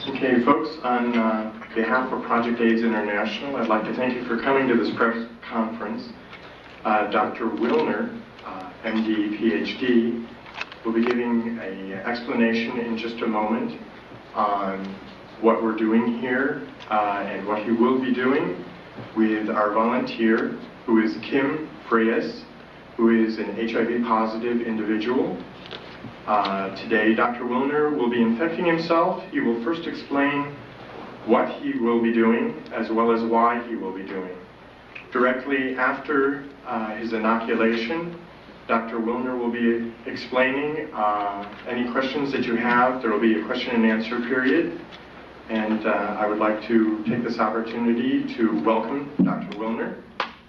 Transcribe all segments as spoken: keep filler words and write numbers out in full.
Okay, folks, on uh, behalf of Project AIDS International, I'd like to thank you for coming to this press conference. Uh, Doctor Wilner, uh, M D, P H D, will be giving an explanation in just a moment on what we're doing here uh, and what he will be doing with our volunteer, who is Kim Freyes, who is an H I V positive individual. Uh, today, Doctor Wilner will be infecting himself. He will first explain what he will be doing, as well as why he will be doing. Directly after uh, his inoculation, Doctor Wilner will be explaining uh, any questions that you have. There will be a question and answer period. And uh, I would like to take this opportunity to welcome Doctor Wilner.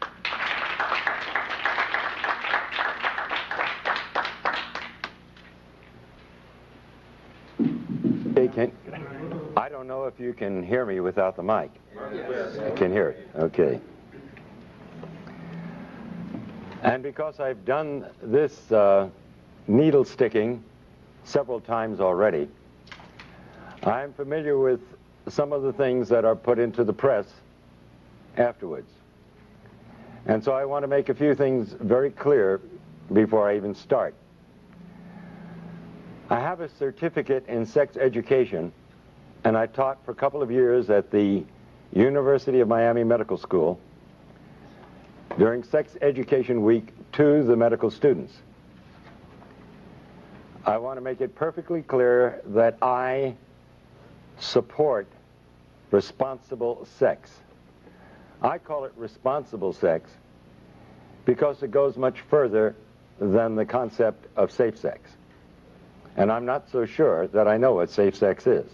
Hey, can, I don't know if you can hear me without the mic. Yes. You can hear it. Okay. And because I've done this uh, needle sticking several times already, I'm familiar with some of the things that are put into the press afterwards. And so I want to make a few things very clear before I even start. I have a certificate in sex education, and I taught for a couple of years at the University of Miami Medical School during Sex Education Week to the medical students. I want to make it perfectly clear that I support responsible sex. I call it responsible sex because it goes much further than the concept of safe sex. And I'm not so sure that I know what safe sex is.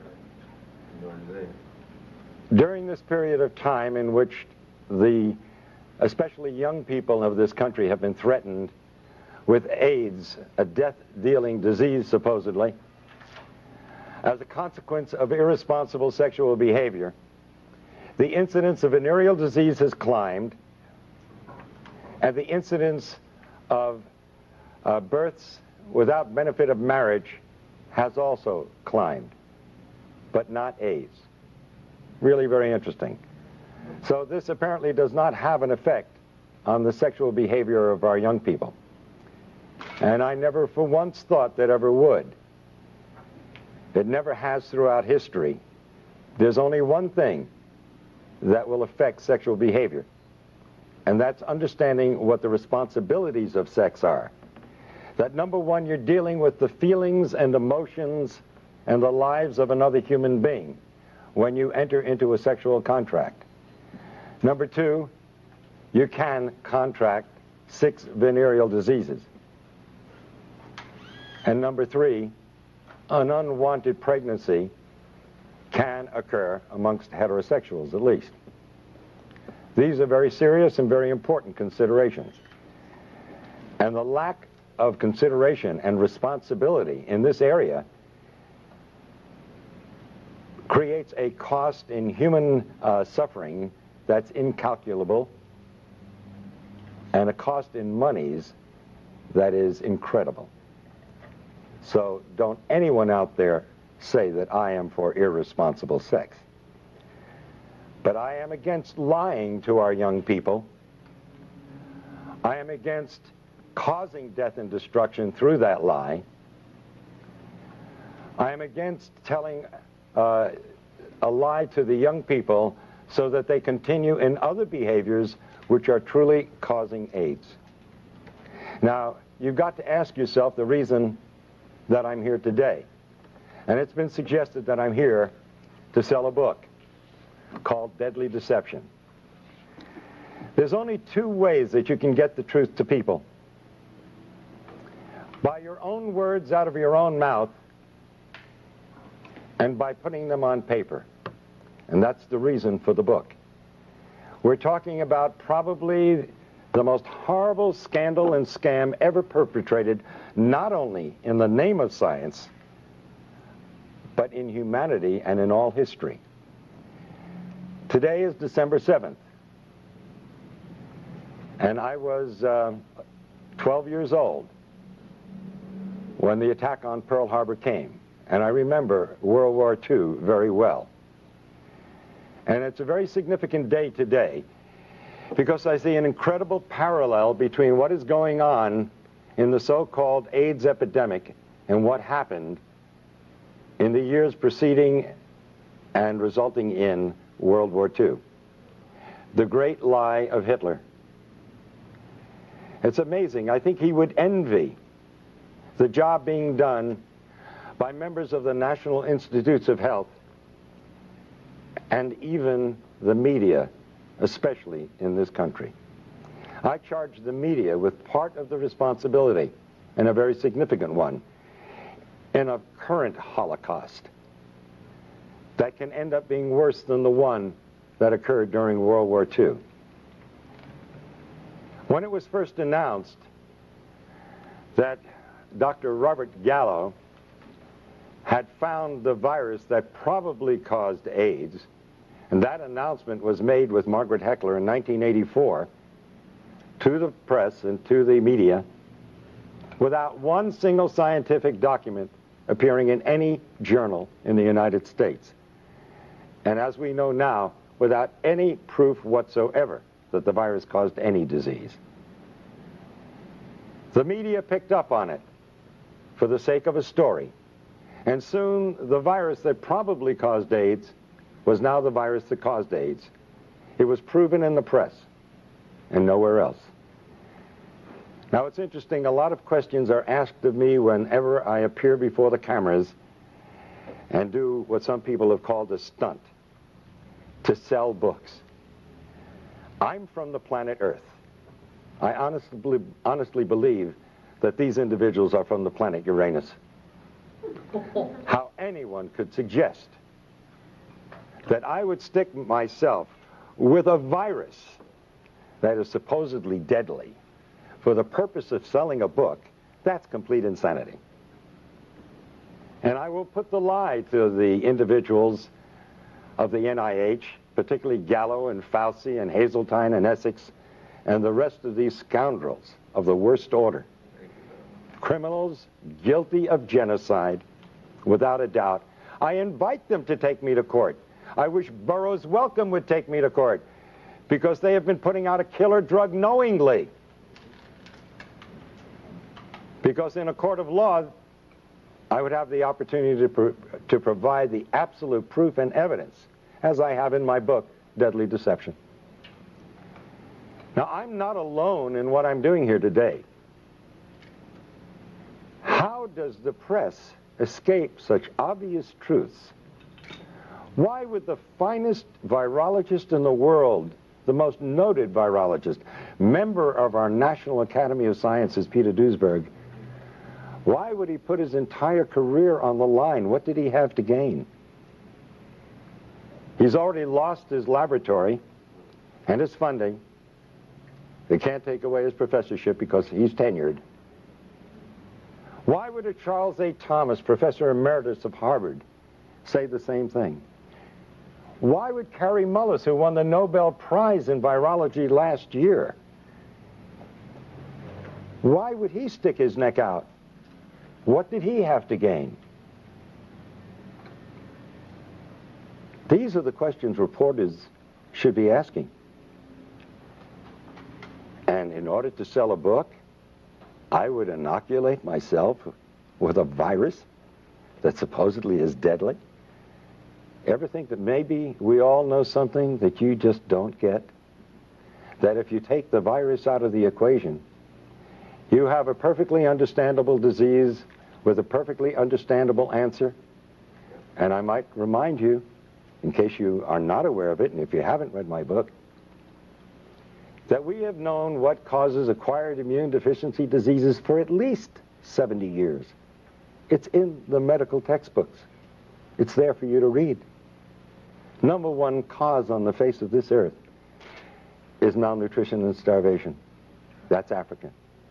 During this period of time in which the, especially young people of this country, have been threatened with AIDS, a death-dealing disease supposedly, as a consequence of irresponsible sexual behavior, the incidence of venereal disease has climbed, and the incidence of uh, births without benefit of marriage has also climbed, but not AIDS. Really very interesting. So this apparently does not have an effect on the sexual behavior of our young people. And I never for once thought that ever would. It never has throughout history. There's only one thing that will affect sexual behavior, and that's understanding what the responsibilities of sex are. That number one, you're dealing with the feelings and emotions and the lives of another human being when you enter into a sexual contract. Number two, you can contract six venereal diseases. And number three, an unwanted pregnancy can occur amongst heterosexuals, at least. These are very serious and very important considerations. And the lack of consideration and responsibility in this area creates a cost in human uh, suffering that's incalculable, and a cost in monies that is incredible. So don't anyone out there say that I am for irresponsible sex. But I am against lying to our young people. I am against causing death and destruction through that lie. I am against telling uh, a lie to the young people so that they continue in other behaviors which are truly causing AIDS. Now, you've got to ask yourself the reason that I'm here today. And it's been suggested that I'm here to sell a book called Deadly Deception. There's only two ways that you can get the truth to people. By your own words out of your own mouth, and by putting them on paper. And that's the reason for the book. We're talking about probably the most horrible scandal and scam ever perpetrated, not only in the name of science, but in humanity and in all history. Today is December seventh, and I was uh, twelve years old when the attack on Pearl Harbor came. and I remember World War Two very well. And it's a very significant day today because I see an incredible parallel between what is going on in the so-called AIDS epidemic and what happened in the years preceding and resulting in World War Two. The great lie of Hitler. It's amazing. I think he would envy the job being done by members of the National Institutes of Health and even the media, especially in this country. I charge the media with part of the responsibility, and a very significant one, in a current Holocaust that can end up being worse than the one that occurred during World War Two. When it was first announced that Doctor Robert Gallo had found the virus that probably caused AIDS, and that announcement was made with Margaret Heckler in nineteen eighty-four to the press and to the media without one single scientific document appearing in any journal in the United States. And as we know now, without any proof whatsoever that the virus caused any disease. The media picked up on it for the sake of a story. And soon the virus that probably caused AIDS was now the virus that caused AIDS. It was proven in the press and nowhere else. Now it's interesting, a lot of questions are asked of me whenever I appear before the cameras and do what some people have called a stunt, to sell books. I'm from the planet Earth. I honestly, honestly believe that these individuals are from the planet Uranus. How anyone could suggest that I would stick myself with a virus that is supposedly deadly for the purpose of selling a book, that's complete insanity. And I will put the lie to the individuals of the N I H, particularly Gallo and Fauci and Hazeltine and Essex and the rest of these scoundrels of the worst order. Criminals guilty of genocide, without a doubt. I invite them to take me to court. I wish Burroughs Wellcome would take me to court because they have been putting out a killer drug knowingly. Because in a court of law, I would have the opportunity to, pro to provide the absolute proof and evidence, as I have in my book, Deadly Deception. Now, I'm not alone in what I'm doing here today. How does the press escape such obvious truths? Why would the finest virologist in the world, the most noted virologist, member of our National Academy of Sciences, Peter Duesberg, why would he put his entire career on the line? What did he have to gain? He's already lost his laboratory and his funding. They can't take away his professorship because he's tenured. Why would a Charles A. Thomas, professor emeritus of Harvard, say the same thing? Why would Kary Mullis, who won the Nobel Prize in virology last year, why would he stick his neck out? What did he have to gain? These are the questions reporters should be asking. And in order to sell a book, I would inoculate myself with a virus that supposedly is deadly. Ever think that maybe we all know something that you just don't get? That if you take the virus out of the equation, you have a perfectly understandable disease with a perfectly understandable answer. And I might remind you, in case you are not aware of it, and if you haven't read my book, that we have known what causes acquired immune deficiency diseases for at least seventy years. It's in the medical textbooks. It's there for you to read. Number one cause on the face of this earth is malnutrition and starvation. That's African.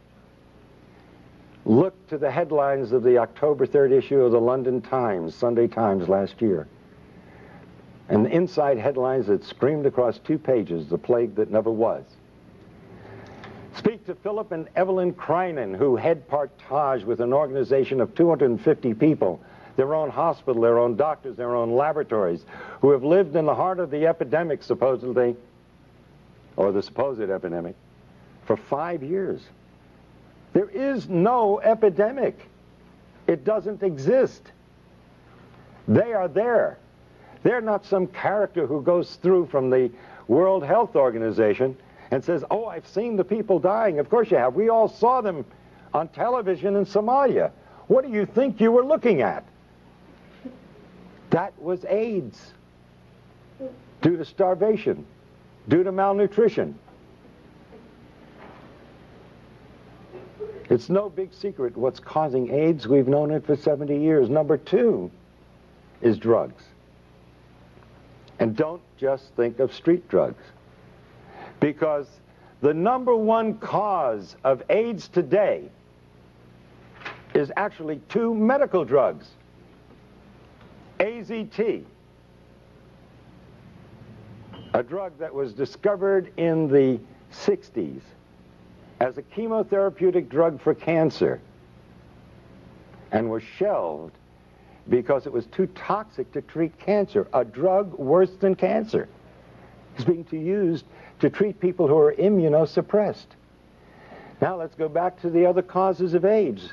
Look to the headlines of the October third issue of the London Times, Sunday Times last year. And the inside headlines that screamed across two pages, the plague that never was. Speak to Philip and Evelyn Kreinen, who head Partage with an organization of two hundred fifty people their own hospital, their own doctors, their own laboratories, who have lived in the heart of the epidemic, supposedly, or the supposed epidemic, for five years. There is no epidemic. It doesn't exist. They are there. They're not some character who goes through from the World Health Organization and says, oh, I've seen the people dying. Of course you have. We all saw them on television in Somalia. What do you think you were looking at? That was AIDS, due to starvation, due to malnutrition. It's no big secret what's causing AIDS. We've known it for seventy years. Number two is drugs. And don't just think of street drugs, because the number one cause of AIDS today is actually two medical drugs. A Z T, a drug that was discovered in the sixties as a chemotherapeutic drug for cancer and was shelved because it was too toxic to treat cancer. A drug worse than cancer is being used to treat people who are immunosuppressed. Now let's go back to the other causes of AIDS.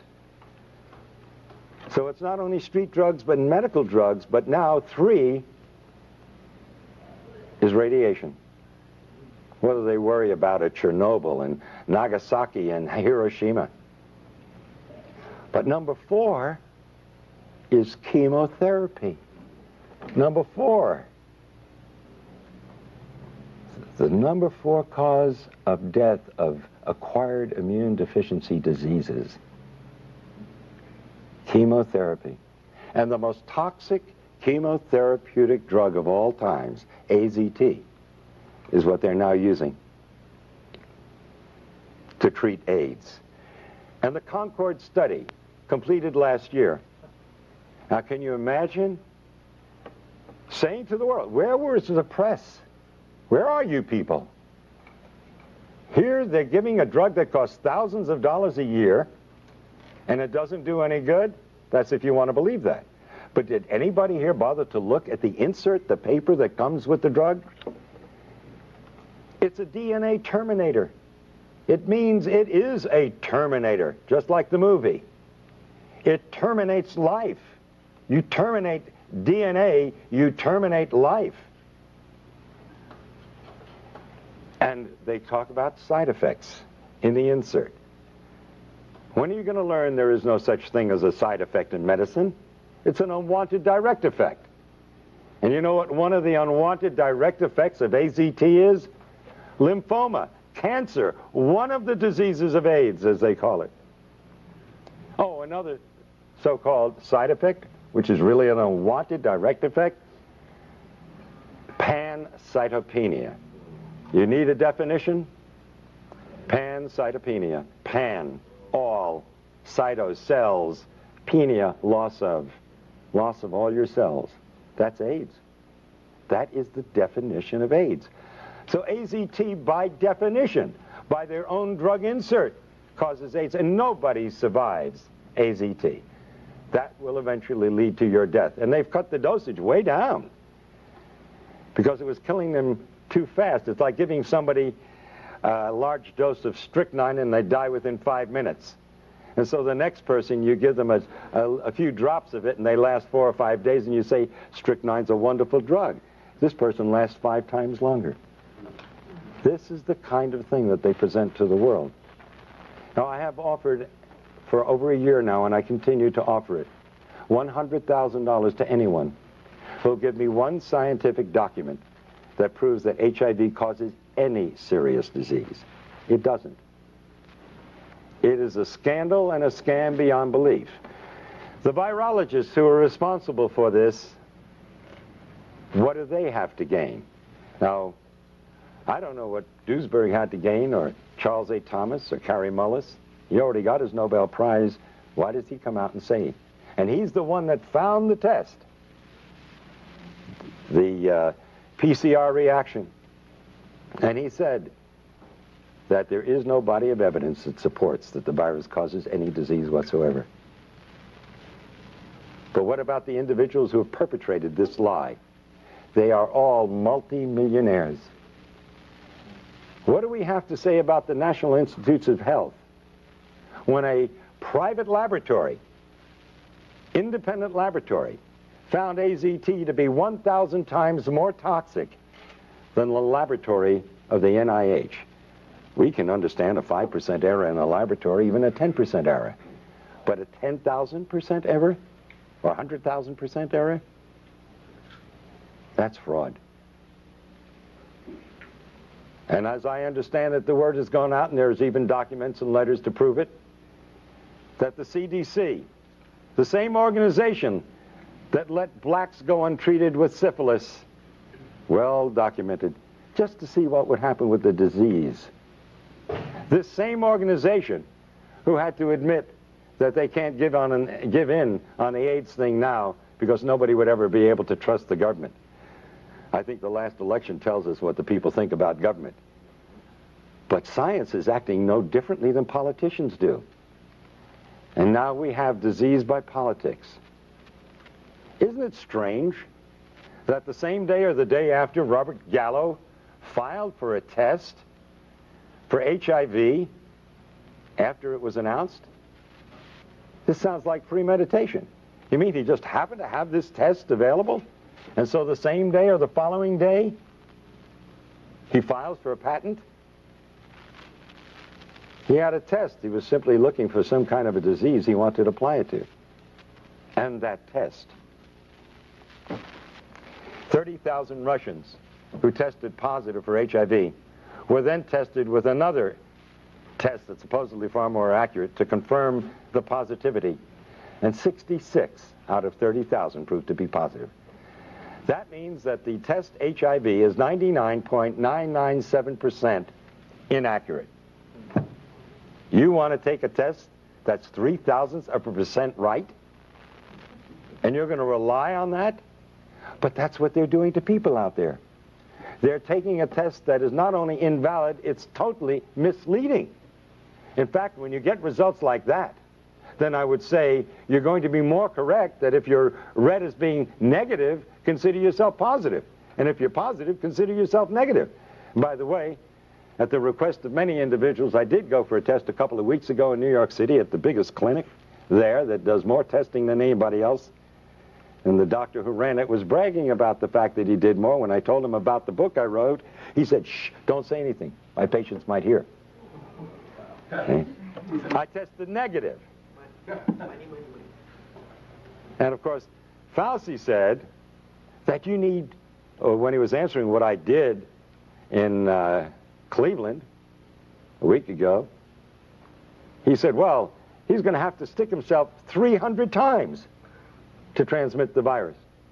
So it's not only street drugs but medical drugs, but now three is radiation. What do they worry about at Chernobyl and Nagasaki and Hiroshima? But number four is chemotherapy. Number four. The number four cause of death of acquired immune deficiency diseases. Chemotherapy. And the most toxic chemotherapeutic drug of all times, A Z T, is what they're now using to treat AIDS. And the Concord study, completed last year. Now, can you imagine saying to the world, where was the press? Where are you people? Here they're giving a drug that costs thousands of dollars a year, and it doesn't do any good? That's if you want to believe that. But did anybody here bother to look at the insert, the paper that comes with the drug? It's a D N A terminator. It means it is a terminator, just like the movie. It terminates life. You terminate D N A, you terminate life. And they talk about side effects in the insert. When are you going to learn there is no such thing as a side effect in medicine? It's an unwanted direct effect. And you know what one of the unwanted direct effects of A Z T is? Lymphoma, cancer, one of the diseases of AIDS, as they call it. Oh, another so-called side effect, which is really an unwanted direct effect, pancytopenia. You need a definition? Pancytopenia. Pan, all, cyto, cells, penia, loss of, loss of all your cells. That's AIDS. That is the definition of AIDS. So A Z T, by definition, by their own drug insert, causes AIDS, and nobody survives A Z T. That will eventually lead to your death. And they've cut the dosage way down because it was killing them too fast. It's like giving somebody a large dose of strychnine and they die within five minutes. And so the next person, you give them a, a, a few drops of it and they last four or five days, and you say, strychnine's a wonderful drug. This person lasts five times longer. This is the kind of thing that they present to the world. Now, I have offered for over a year now, and I continue to offer it, one hundred thousand dollars to anyone who will give me one scientific document that proves that H I V causes any serious disease. It doesn't. It is a scandal and a scam beyond belief. The virologists who are responsible for this, what do they have to gain? Now, I don't know what Duesberg had to gain, or Charles A. Thomas, or Kary Mullis. He already got his Nobel Prize. Why does he come out and say it? And he's the one that found the test, the uh, P C R reaction. And he said that there is no body of evidence that supports that the virus causes any disease whatsoever. But what about the individuals who have perpetrated this lie? They are all multi-millionaires. What do we have to say about the National Institutes of Health when a private laboratory, independent laboratory, found A Z T to be one thousand times more toxic than the laboratory of the N I H? We can understand a five percent error in a laboratory, even a ten percent error. But a ten thousand percent error? Or one hundred thousand percent error? That's fraud. And as I understand it, the word has gone out, and there's even documents and letters to prove it, that the C D C, the same organization that let blacks go untreated with syphilis, well documented, just to see what would happen with the disease. This same organization who had to admit that they can't give, on an, give in on the AIDS thing now because nobody would ever be able to trust the government. I think the last election tells us what the people think about government. But science is acting no differently than politicians do. And now we have disease by politics. Isn't it strange that the same day or the day after Robert Gallo filed for a test for H I V after it was announced? This sounds like premeditation. You mean he just happened to have this test available? And so the same day or the following day, he files for a patent? He had a test. He was simply looking for some kind of a disease he wanted to apply it to. And that test. thirty thousand Russians who tested positive for H I V were then tested with another test that's supposedly far more accurate to confirm the positivity. And sixty-six out of thirty thousand proved to be positive. That means that the test H I V is ninety-nine point nine nine seven percent inaccurate. You want to take a test that's three thousandths of a percent right? And you're going to rely on that? But that's what they're doing to people out there. They're taking a test that is not only invalid, it's totally misleading. In fact, when you get results like that, then I would say you're going to be more correct that if you're read as being negative, consider yourself positive. And if you're positive, consider yourself negative. And by the way, at the request of many individuals, I did go for a test a couple of weeks ago in New York City at the biggest clinic there that does more testing than anybody else. And the doctor who ran it was bragging about the fact that he did more. When I told him about the book I wrote, he said, shh, don't say anything. My patients might hear. Okay. I tested negative. And of course, Fauci said that you need, or when he was answering what I did in uh, Cleveland a week ago, he said, well, he's going to have to stick himself three hundred times to transmit the virus.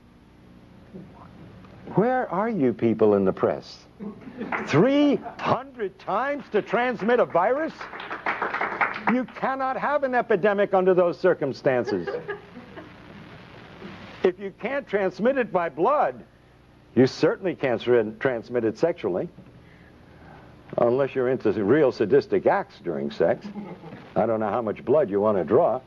Where are you people in the press? three hundred times to transmit a virus? You cannot have an epidemic under those circumstances. If you can't transmit it by blood, you certainly can't transmit it sexually, unless you're into real sadistic acts during sex. I don't know how much blood you want to draw.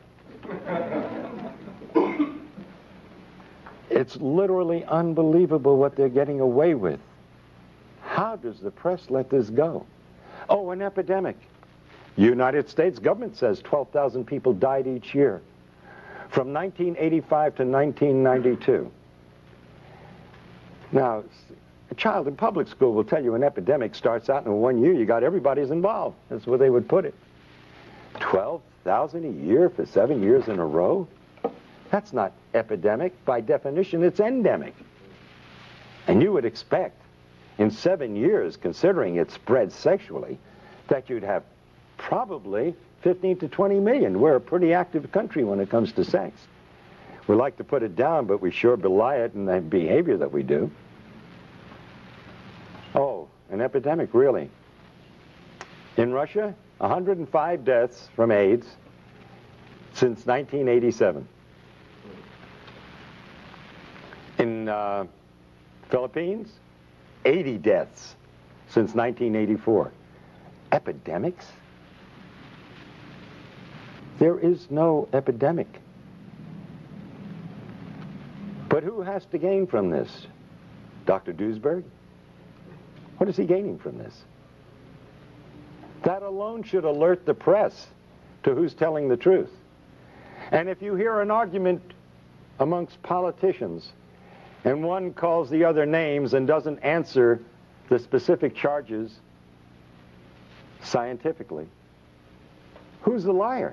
It's literally unbelievable what they're getting away with. How does the press let this go? Oh, an epidemic. United States government says twelve thousand people died each year from nineteen eighty-five to nineteen ninety-two. Now, a child in public school will tell you an epidemic starts out in one year, you got everybody's involved. That's where they would put it. twelve thousand a year for seven years in a row? That's not epidemic. By definition, it's endemic. And you would expect in seven years, considering it spread sexually, that you'd have probably fifteen to twenty million. We're a pretty active country when it comes to sex. We like to put it down, but we sure belie it in the behavior that we do. Oh, an epidemic, really. In Russia, one hundred five deaths from AIDS since nineteen eighty-seven. In uh, Philippines, eighty deaths since nineteen eighty-four. Epidemics? There is no epidemic. But who has to gain from this? Doctor Duesberg? What is he gaining from this? That alone should alert the press to who's telling the truth. And if you hear an argument amongst politicians and one calls the other names and doesn't answer the specific charges scientifically, who's the liar?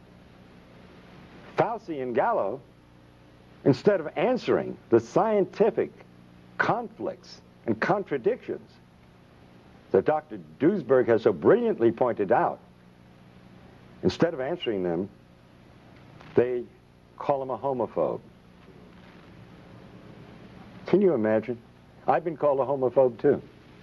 Fauci and Gallo, instead of answering the scientific conflicts and contradictions that Doctor Duesberg has so brilliantly pointed out, instead of answering them, they call him a homophobe. Can you imagine? I've been called a homophobe too.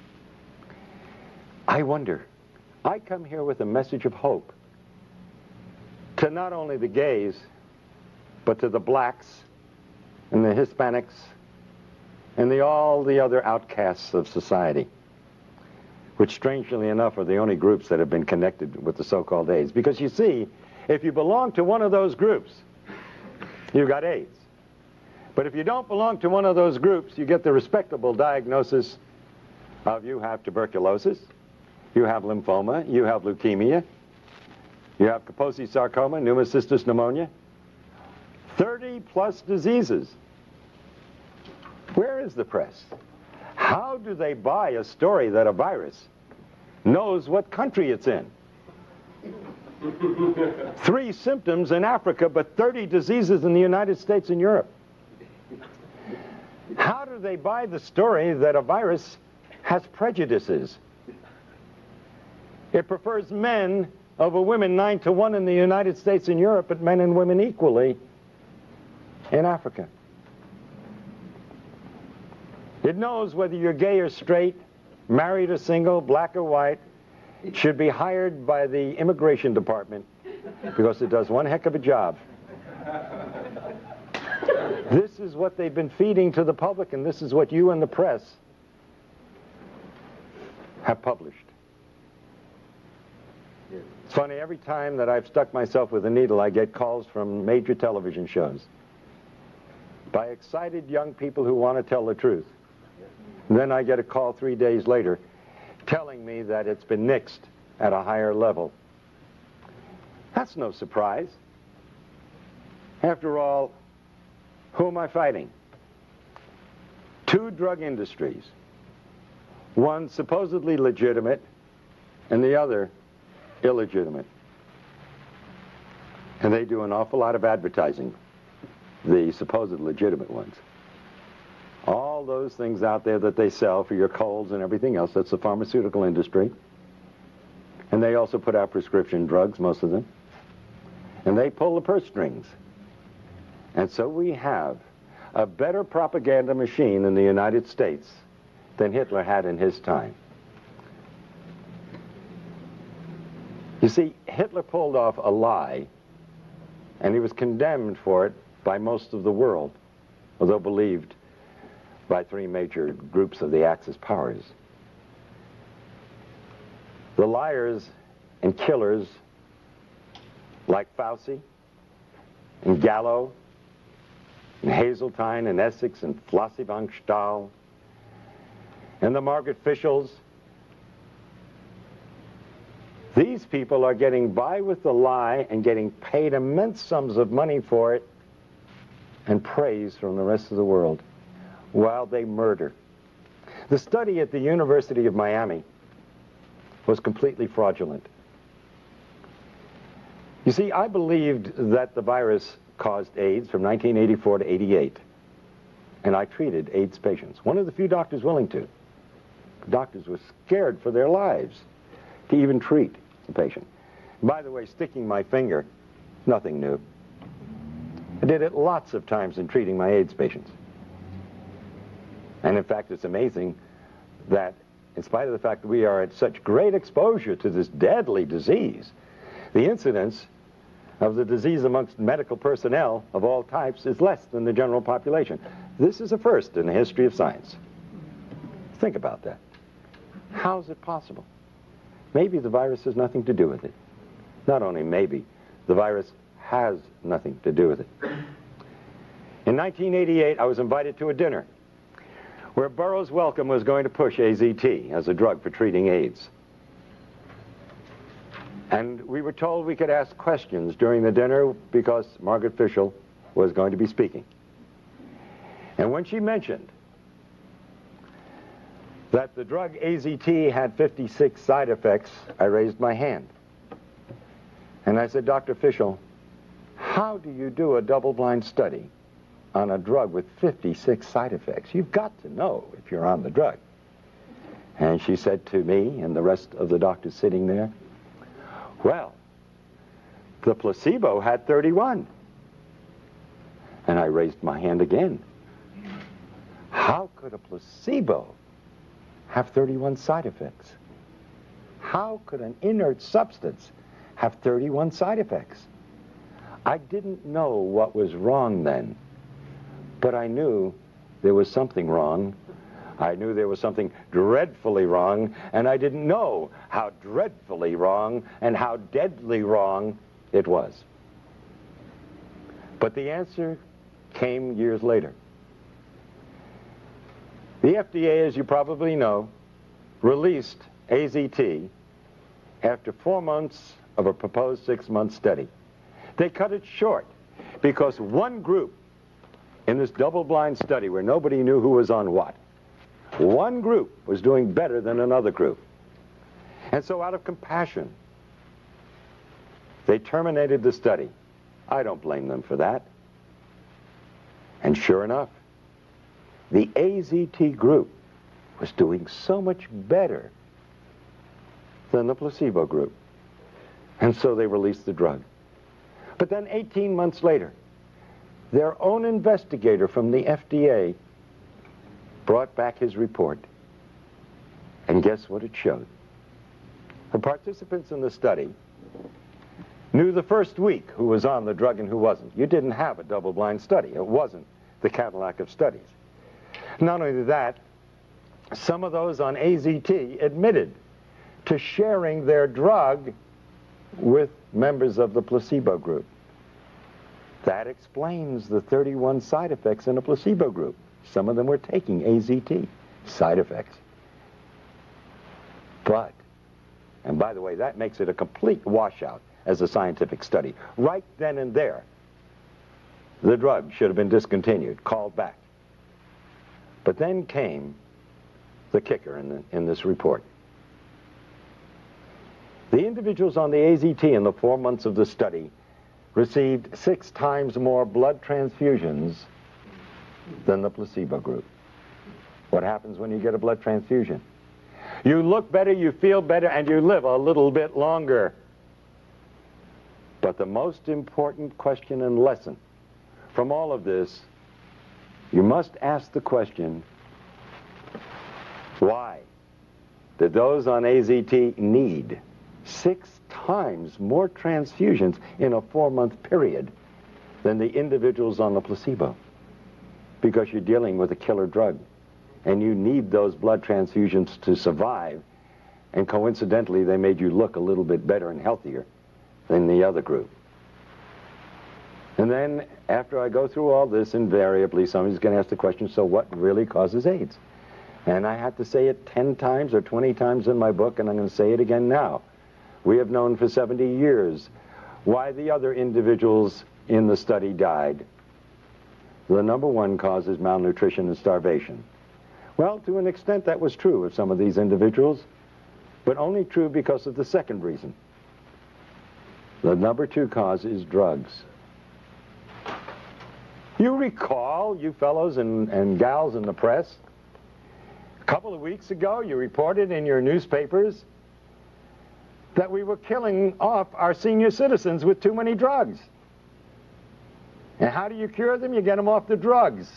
I wonder, I come here with a message of hope to not only the gays, but to the blacks and the Hispanics and the, all the other outcasts of society, which strangely enough are the only groups that have been connected with the so-called AIDS. Because you see, if you belong to one of those groups, you've got AIDS. But if you don't belong to one of those groups, you get the respectable diagnosis of you have tuberculosis, you have lymphoma, you have leukemia, you have Kaposi sarcoma, pneumocystis pneumonia, thirty plus diseases. Where is the press? How do they buy a story that a virus knows what country it's in? Three symptoms in Africa, but thirty diseases in the United States and Europe. How do they buy the story that a virus has prejudices? It prefers men over women nine to one in the United States and Europe, but men and women equally in Africa. It knows whether you're gay or straight, married or single, black or white. It should be hired by the immigration department because it does one heck of a job. This is what they've been feeding to the public, and this is what you and the press have published. It's funny, every time that I've stuck myself with a needle, I get calls from major television shows by excited young people who want to tell the truth. And then I get a call three days later telling me that it's been nixed at a higher level. That's no surprise. After all, who am I fighting? Two drug industries. One supposedly legitimate and the other illegitimate. And they do an awful lot of advertising, the supposed legitimate ones. All those things out there that they sell for your colds and everything else, that's the pharmaceutical industry. And they also put out prescription drugs, most of them. And they pull the purse strings. And so we have a better propaganda machine in the United States than Hitler had in his time. You see, Hitler pulled off a lie, and he was condemned for it by most of the world, although believed by three major groups of the Axis powers. The liars and killers like Fauci and Gallo and Hazeltine and Essex and Flossie von Stahl and the Margaret Fischels, these people are getting by with the lie and getting paid immense sums of money for it and praise from the rest of the world while they murder. The study at the University of Miami was completely fraudulent. You see, I believed that the virus caused AIDS from nineteen eighty-four to eighty-eight, and I treated AIDS patients. One of the few doctors willing to. Doctors were scared for their lives to even treat the patient. By the way, sticking my finger, nothing new. I did it lots of times in treating my AIDS patients. And in fact, it's amazing that in spite of the fact that we are at such great exposure to this deadly disease, the incidence of the disease amongst medical personnel of all types is less than the general population. This is a first in the history of science. Think about that. How is it possible? Maybe the virus has nothing to do with it. Not only maybe, the virus has nothing to do with it. In nineteen eighty-eight, I was invited to a dinner where Burroughs Wellcome was going to push A Z T as a drug for treating AIDS. And we were told we could ask questions during the dinner because Margaret Fischel was going to be speaking. And when she mentioned that the drug A Z T had fifty-six side effects, I raised my hand. And I said, Doctor Fischel, how do you do a double-blind study on a drug with fifty-six side effects? You've got to know if you're on the drug. And she said to me and the rest of the doctors sitting there, well, the placebo had thirty-one. And I raised my hand again. How could a placebo have thirty-one side effects? How could an inert substance have thirty-one side effects? I didn't know what was wrong then, but I knew there was something wrong. I knew there was something dreadfully wrong, and I didn't know how dreadfully wrong and how deadly wrong it was. But the answer came years later. The F D A, as you probably know, released A Z T after four months of a proposed six-month study. They cut it short because one group in this double-blind study where nobody knew who was on what, one group was doing better than another group. And so out of compassion, they terminated the study. I don't blame them for that. And sure enough, the A Z T group was doing so much better than the placebo group. And so they released the drug. But then eighteen months later, their own investigator from the F D A brought back his report. And guess what it showed? The participants in the study knew the first week who was on the drug and who wasn't. You didn't have a double-blind study. It wasn't the Cadillac of studies. Not only that, some of those on A Z T admitted to sharing their drug with members of the placebo group. That explains the thirty-one side effects in a placebo group. Some of them were taking A Z T, side effects. But, and by the way, that makes it a complete washout as a scientific study. Right then and there, the drug should have been discontinued, called back. But then came the kicker in, the, in this report. The individuals on the A Z T in the four months of the study received six times more blood transfusions than the placebo group. What happens when you get a blood transfusion? You look better, you feel better, and you live a little bit longer. But the most important question and lesson from all of this, you must ask the question, why did those on A Z T need six times more transfusions in a four-month period than the individuals on the placebo? Because you're dealing with a killer drug, and you need those blood transfusions to survive, and coincidentally, they made you look a little bit better and healthier than the other group. And then, after I go through all this, invariably, somebody's going to ask the question, so what really causes AIDS? And I had to say it ten times or twenty times in my book, and I'm going to say it again now. We have known for seventy years why the other individuals in the study died. The number one cause is malnutrition and starvation. Well, to an extent that was true of some of these individuals, but only true because of the second reason. The number two cause is drugs. You recall, you fellows and, and gals in the press, a couple of weeks ago you reported in your newspapers that we were killing off our senior citizens with too many drugs. And how do you cure them? You get them off the drugs.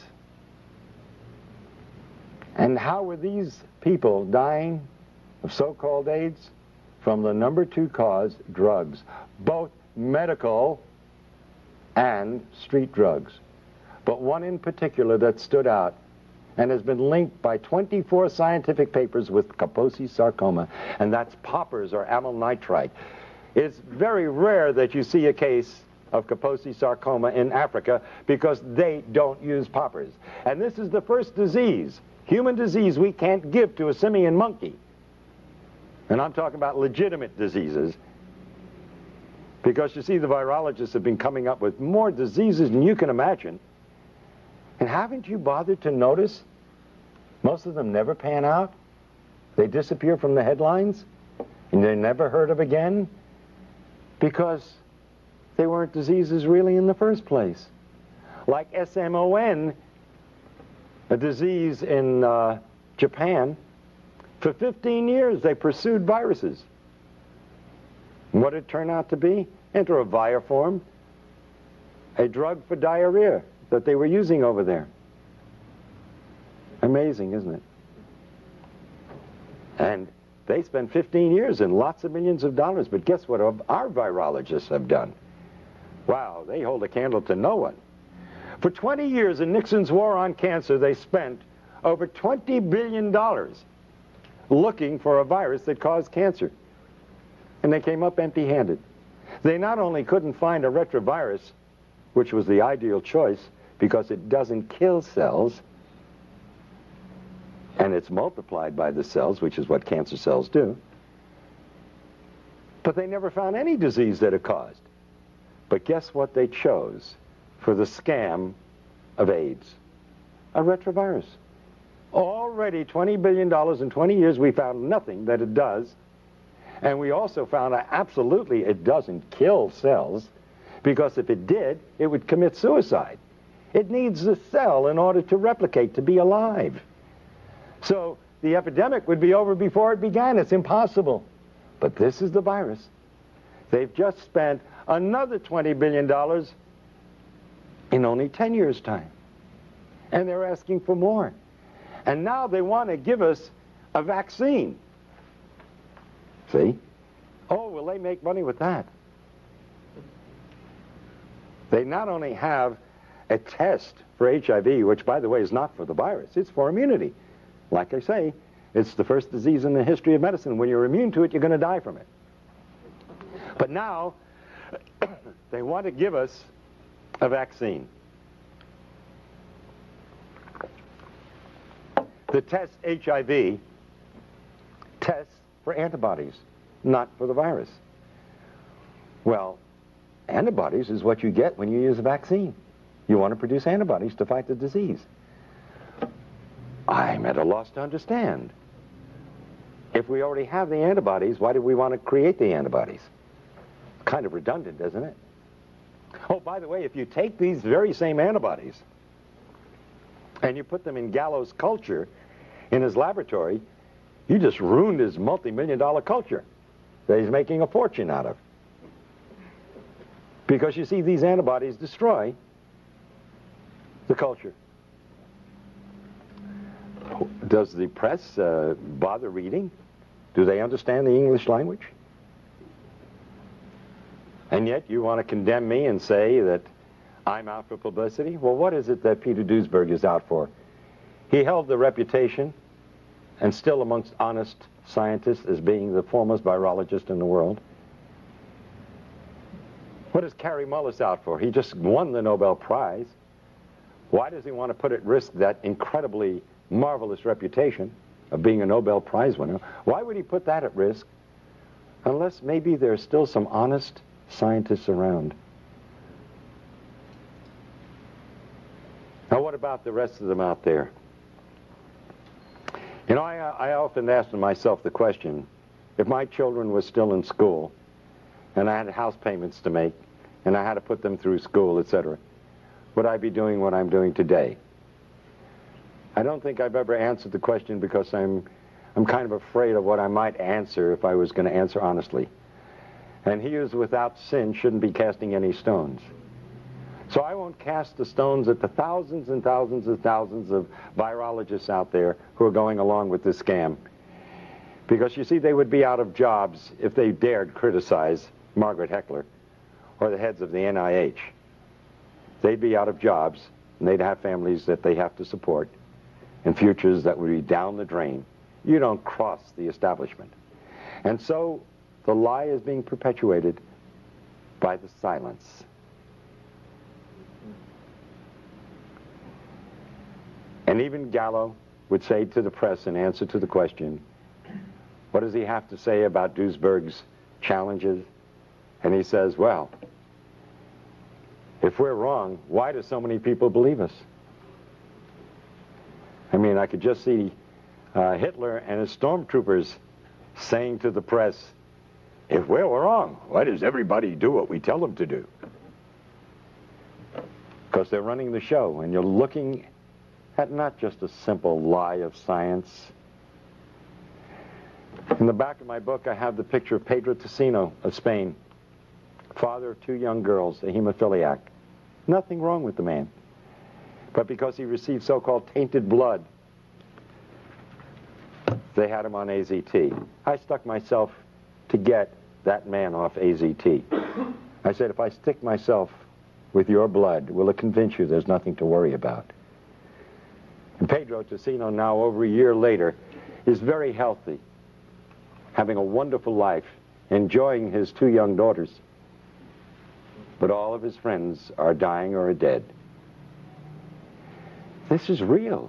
And how were these people dying of so-called AIDS? From the number two cause, drugs. Both medical and street drugs. But one in particular that stood out and has been linked by twenty-four scientific papers with Kaposi sarcoma, and that's poppers or amyl nitrite. It's very rare that you see a case of Kaposi sarcoma in Africa because they don't use poppers. And this is the first disease, human disease, we can't give to a simian monkey. And I'm talking about legitimate diseases, because you see, the virologists have been coming up with more diseases than you can imagine. And haven't you bothered to notice most of them never pan out? They disappear from the headlines, and they're never heard of again because they weren't diseases really in the first place. Like S M O N, a disease in uh, Japan. For fifteen years, they pursued viruses. And what did it turn out to be? Enteroviroform, a drug for diarrhea that they were using over there. Amazing, isn't it? And they spent fifteen years and lots of millions of dollars, but guess what our virologists have done? Wow, they hold a candle to no one. For twenty years in Nixon's war on cancer, they spent over twenty billion dollars looking for a virus that caused cancer. And they came up empty-handed. They not only couldn't find a retrovirus, which was the ideal choice because it doesn't kill cells, and it's multiplied by the cells, which is what cancer cells do, but they never found any disease that it caused. But guess what they chose for the scam of AIDS? A retrovirus. Already twenty billion dollars in twenty years, we found nothing that it does. And we also found out absolutely it doesn't kill cells, because if it did, it would commit suicide. It needs the cell in order to replicate, to be alive. So the epidemic would be over before it began. It's impossible. But this is the virus. They've just spent another twenty billion dollars in only ten years' time. And they're asking for more. And now they want to give us a vaccine. See? Oh, will they make money with that? They not only have a test for H I V, which, by the way, is not for the virus. It's for immunity. Like I say, it's the first disease in the history of medicine. When you're immune to it, you're going to die from it. But now, they want to give us a vaccine. The test H I V tests for antibodies, not for the virus. Well, antibodies is what you get when you use a vaccine. You want to produce antibodies to fight the disease. I'm at a loss to understand. If we already have the antibodies, why do we want to create the antibodies? Kind of redundant, isn't it? Oh, by the way, if you take these very same antibodies and you put them in Gallo's culture in his laboratory, you just ruined his multi-million dollar culture that he's making a fortune out of. Because you see, these antibodies destroy the culture. Does the press uh, bother reading? Do they understand the English language? And yet you want to condemn me and say that I'm out for publicity? Well, what is it that Peter Duesberg is out for? He held the reputation, and still amongst honest scientists, as being the foremost virologist in the world. What is Kary Mullis out for? He just won the Nobel Prize. Why does he want to put at risk that incredibly marvelous reputation of being a Nobel Prize winner? Why would he put that at risk? Unless maybe there's still some honest scientists around. Now, what about the rest of them out there? You know, I, I often ask myself the question, if my children were still in school, and I had house payments to make, and I had to put them through school, et cetera, would I be doing what I'm doing today? I don't think I've ever answered the question because I'm, I'm kind of afraid of what I might answer if I was going to answer honestly. And he who is without sin shouldn't be casting any stones. So I won't cast the stones at the thousands and thousands and thousands of virologists out there who are going along with this scam. Because you see, they would be out of jobs if they dared criticize Margaret Heckler or the heads of the N I H. They'd be out of jobs, and they'd have families that they have to support, and futures that would be down the drain. You don't cross the establishment. And so the lie is being perpetuated by the silence. And even Gallo would say to the press in answer to the question, what does he have to say about Duisberg's challenges? And he says, well, if we're wrong, why do so many people believe us? I mean, I could just see uh, Hitler and his stormtroopers saying to the press, if we're wrong, why does everybody do what we tell them to do? Because they're running the show, and you're looking at not just a simple lie of science. In the back of my book, I have the picture of Pedro Tocino of Spain, father of two young girls, a hemophiliac. Nothing wrong with the man. But because he received so-called tainted blood, they had him on A Z T. I stuck myself to get that man off A Z T. I said, if I stick myself with your blood, will it convince you there's nothing to worry about? And Pedro Tocino, now over a year later, is very healthy, having a wonderful life, enjoying his two young daughters. But all of his friends are dying or are dead. This is real.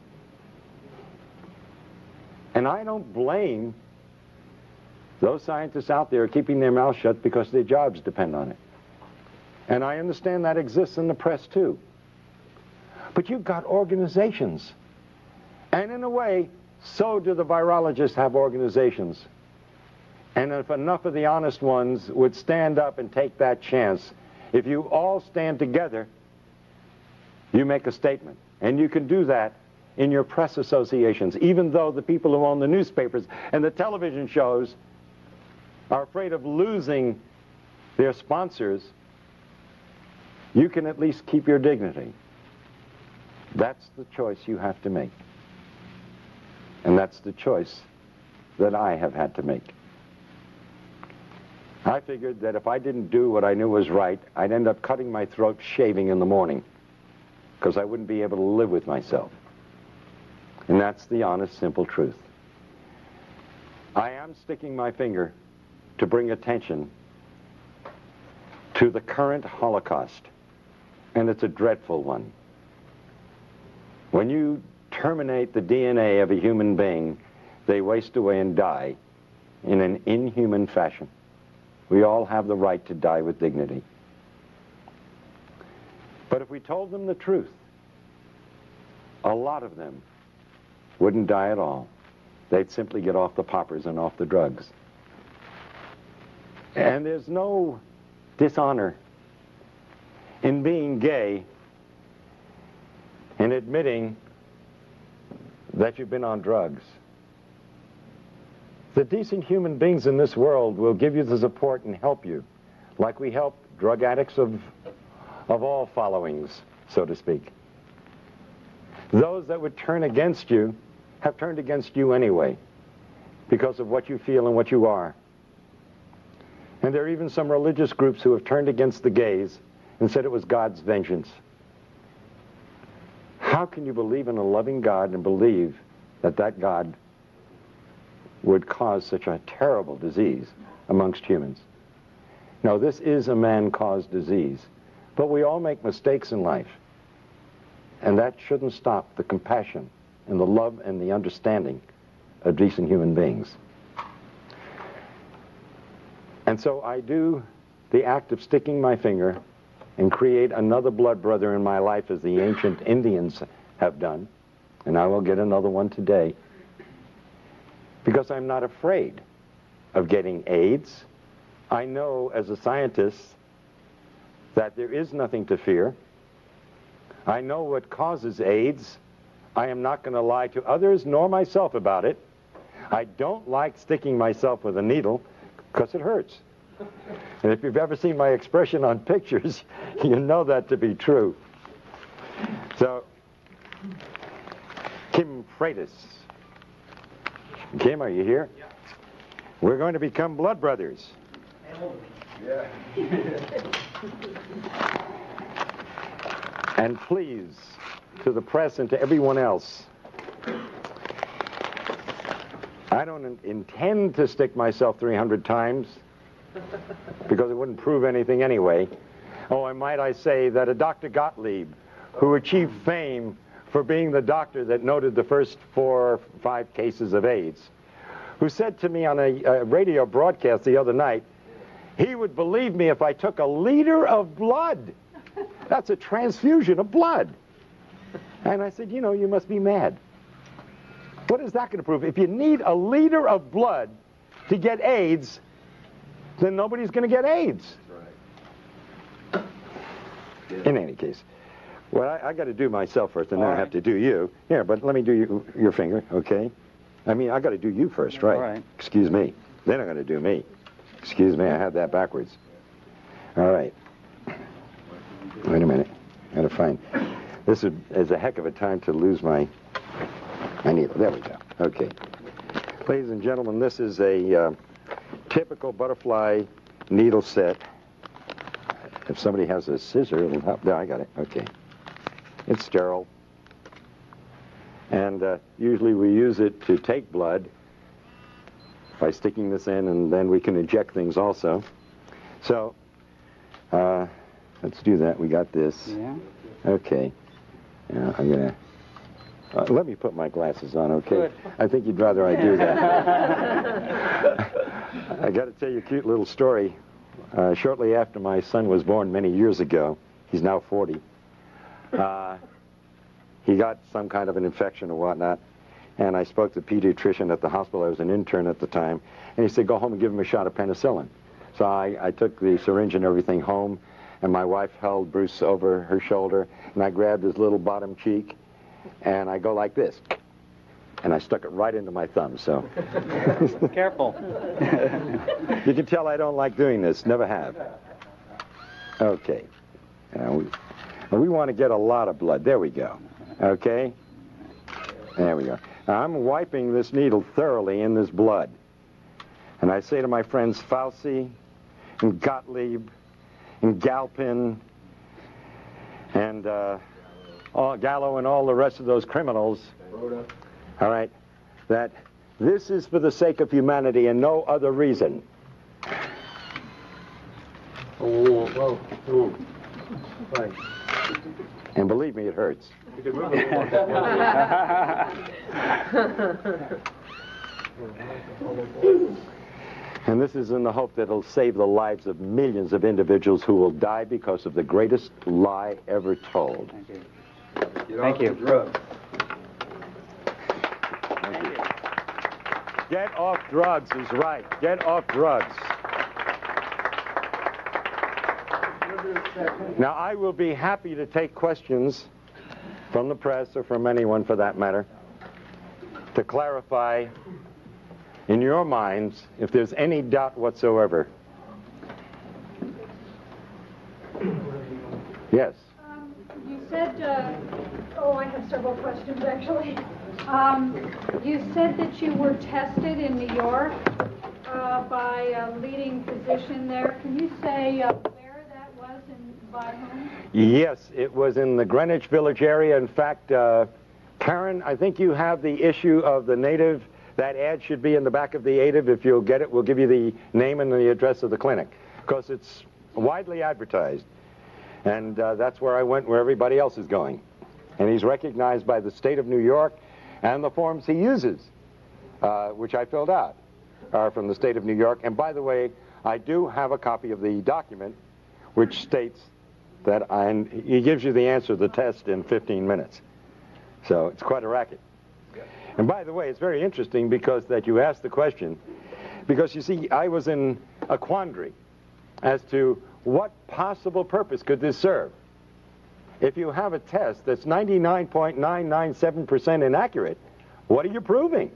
And I don't blame those scientists out there keeping their mouths shut because their jobs depend on it. And I understand that exists in the press too. But you've got organizations. And in a way, so do the virologists have organizations. And if enough of the honest ones would stand up and take that chance, if you all stand together, you make a statement. And you can do that in your press associations, even though the people who own the newspapers and the television shows are afraid of losing their sponsors. You can at least keep your dignity. That's the choice you have to make. And that's the choice that I have had to make. I figured that if I didn't do what I knew was right, I'd end up cutting my throat shaving in the morning, because I wouldn't be able to live with myself. And that's the honest, simple truth. I am sticking my finger to bring attention to the current Holocaust, and it's a dreadful one. When you terminate the D N A of a human being, they waste away and die in an inhuman fashion. We all have the right to die with dignity. But if we told them the truth, a lot of them wouldn't die at all. They'd simply get off the poppers and off the drugs. And there's no dishonor in being gay and admitting that you've been on drugs. The decent human beings in this world will give you the support and help you, like we help drug addicts of, of all followings, so to speak. Those that would turn against you have turned against you anyway, because of what you feel and what you are. And there are even some religious groups who have turned against the gays and said it was God's vengeance. How can you believe in a loving God and believe that that God would cause such a terrible disease amongst humans? Now, this is a man-caused disease, but we all make mistakes in life, and that shouldn't stop the compassion and the love and the understanding of decent human beings. And so I do the act of sticking my finger and create another blood brother in my life, as the ancient Indians have done, and I will get another one today, because I'm not afraid of getting AIDS. I know as a scientist that there is nothing to fear. I know what causes AIDS. I am not going to lie to others nor myself about it. I don't like sticking myself with a needle because it hurts. And if you've ever seen my expression on pictures, you know that to be true. So, Kim Freitas. Kim, are you here? Yeah. We're going to become blood brothers. Yeah. And please, to the press and to everyone else, I don't in- intend to stick myself three hundred times, because it wouldn't prove anything anyway. Oh, and might I say that a Doctor Gottlieb, who achieved fame for being the doctor that noted the first four or five cases of AIDS, who said to me on a, a radio broadcast the other night, he would believe me if I took a liter of blood. That's a transfusion of blood. And I said, you know, you must be mad. What is that going to prove? If you need a liter of blood to get AIDS, then nobody's going to get AIDS. That's right. Yeah. In any case, well, I, I got to do myself first, and then I have to do you. Here, but let me do you, your finger, okay? I mean, I got to do you first, right? All right. Excuse me. Then I'm going to do me. Excuse me, I had that backwards. All right. Wait a minute. Got to find. This is, is a heck of a time to lose my, my needle. There we go. Okay. Ladies and gentlemen, this is a uh, typical butterfly needle set. If somebody has a scissor, it'll help. There, I got it. Okay. It's sterile. And uh, usually we use it to take blood by sticking this in, and then we can inject things also. So, uh, let's do that. We got this. Yeah. Okay. Now, I'm going to... Uh, let me put my glasses on, okay? Good. I think you'd rather I do that. I got to tell you a cute little story. Uh, shortly after my son was born many years ago, he's now forty, uh, he got some kind of an infection or whatnot, and I spoke to the pediatrician at the hospital. I was an intern at the time, and he said, go home and give him a shot of penicillin. So I, I took the syringe and everything home, and my wife held Bruce over her shoulder, and I grabbed his little bottom cheek, and I go like this, and I stuck it right into my thumb, so. Careful. You can tell I don't like doing this, never have. Okay. Now we, we want to get a lot of blood. There we go. Okay? There we go. Now I'm wiping this needle thoroughly in this blood. And I say to my friends Fauci and Gottlieb and Galpin and uh, all, Gallo and all the rest of those criminals, all right, that this is for the sake of humanity and no other reason. Oh, whoa, whoa. Right. And believe me, it hurts. You can move it more. And this is in the hope that it'll save the lives of millions of individuals who will die because of the greatest lie ever told. Thank you. Get Thank off you. the drugs. Thank you. Get off drugs is right. Get off drugs. Now, I will be happy to take questions from the press or from anyone for that matter to clarify in your minds if there's any doubt whatsoever. Yes. Um, you said, uh, oh, I have several questions actually. Um, you said that you were tested in New York uh, by a leading physician there. Can you say uh, where that was and by whom? Yes, it was in the Greenwich Village area. In fact, uh, Karen, I think you have the issue of the Native. That ad should be in the back of the Native. If you'll get it, we'll give you the name and the address of the clinic, because it's widely advertised. And uh, that's where I went, where everybody else is going. And he's recognized by the state of New York, and the forms he uses, uh, which I filled out, are from the state of New York. And by the way, I do have a copy of the document which states that I, he gives you the answer to the test in fifteen minutes. So it's quite a racket. And by the way, it's very interesting because that you asked the question, because you see, I was in a quandary as to what possible purpose could this serve. If you have a test that's ninety-nine point nine nine seven percent inaccurate, what are you proving?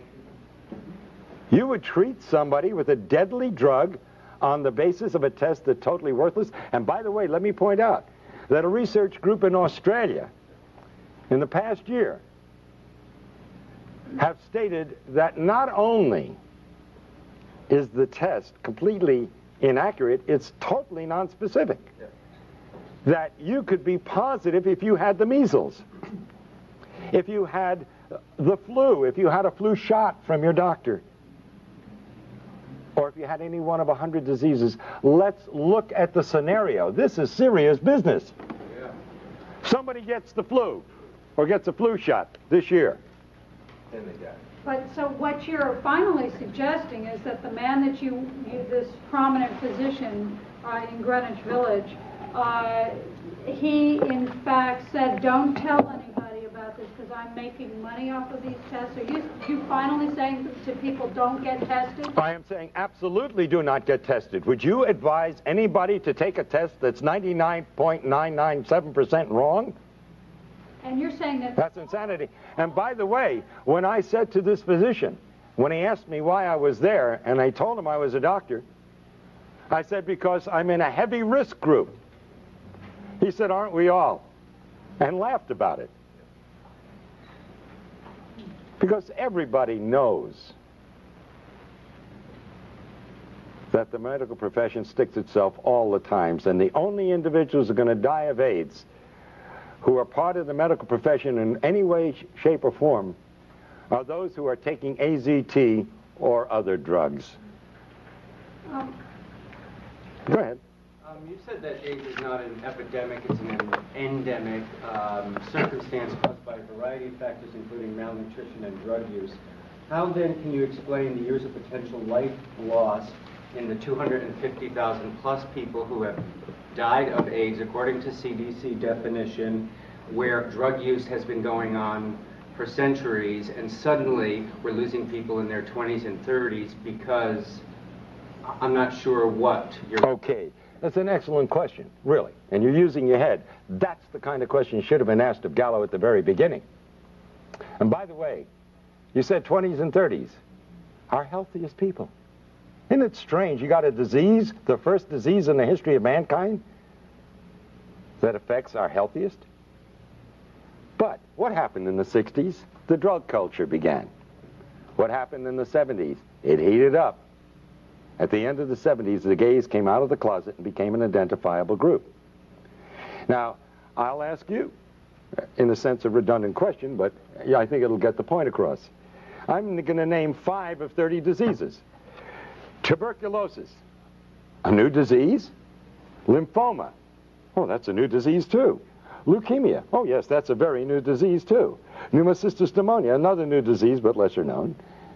You would treat somebody with a deadly drug on the basis of a test that's totally worthless. And by the way, let me point out that a research group in Australia in the past year have stated that not only is the test completely inaccurate, it's totally nonspecific. Yeah. That you could be positive if you had the measles, if you had the flu, if you had a flu shot from your doctor, or if you had any one of a hundred diseases. Let's look at the scenario. This is serious business. Yeah. Somebody gets the flu. or gets a flu shot this year. Then they die. But so what you're finally suggesting is that the man that you, you this prominent physician uh, in Greenwich Village, uh, he in fact said, don't tell anybody about this because I'm making money off of these tests. Are you, you finally saying to people, don't get tested? I am saying absolutely do not get tested. Would you advise anybody to take a test that's ninety-nine point nine nine seven percent wrong? And you're saying that... That's insanity. And by the way, when I said to this physician, when he asked me why I was there, and I told him I was a doctor, I said, because I'm in a heavy risk group. He said, aren't we all? And laughed about it. Because everybody knows that the medical profession sticks itself all the times, and the only individuals who are going to die of AIDS who are part of the medical profession in any way, shape, or form are those who are taking A Z T or other drugs. Um, Go ahead. Um, you said that AIDS is not an epidemic, it's an endemic um, circumstance caused by a variety of factors, including malnutrition and drug use. How then can you explain the years of potential life loss in the two hundred fifty thousand plus people who have died of AIDS, according to C D C definition, where drug use has been going on for centuries, and suddenly we're losing people in their twenties and thirties because I'm not sure what you're... Okay, that's an excellent question, really. And you're using your head. That's the kind of question you should have been asked of Gallo at the very beginning. And by the way, you said twenties and thirties, our healthiest people. Isn't it strange? You got a disease, the first disease in the history of mankind, that affects our healthiest? But what happened in the sixties? The drug culture began. What happened in the seventies? It heated up. At the end of the seventies, the gays came out of the closet and became an identifiable group. Now, I'll ask you, in the sense of redundant question, but yeah, I think it'll get the point across. I'm going to name five of thirty diseases. Tuberculosis, a new disease. Lymphoma, oh, that's a new disease too. Leukemia, oh yes, that's a very new disease too. Pneumocystis pneumonia, another new disease but lesser known.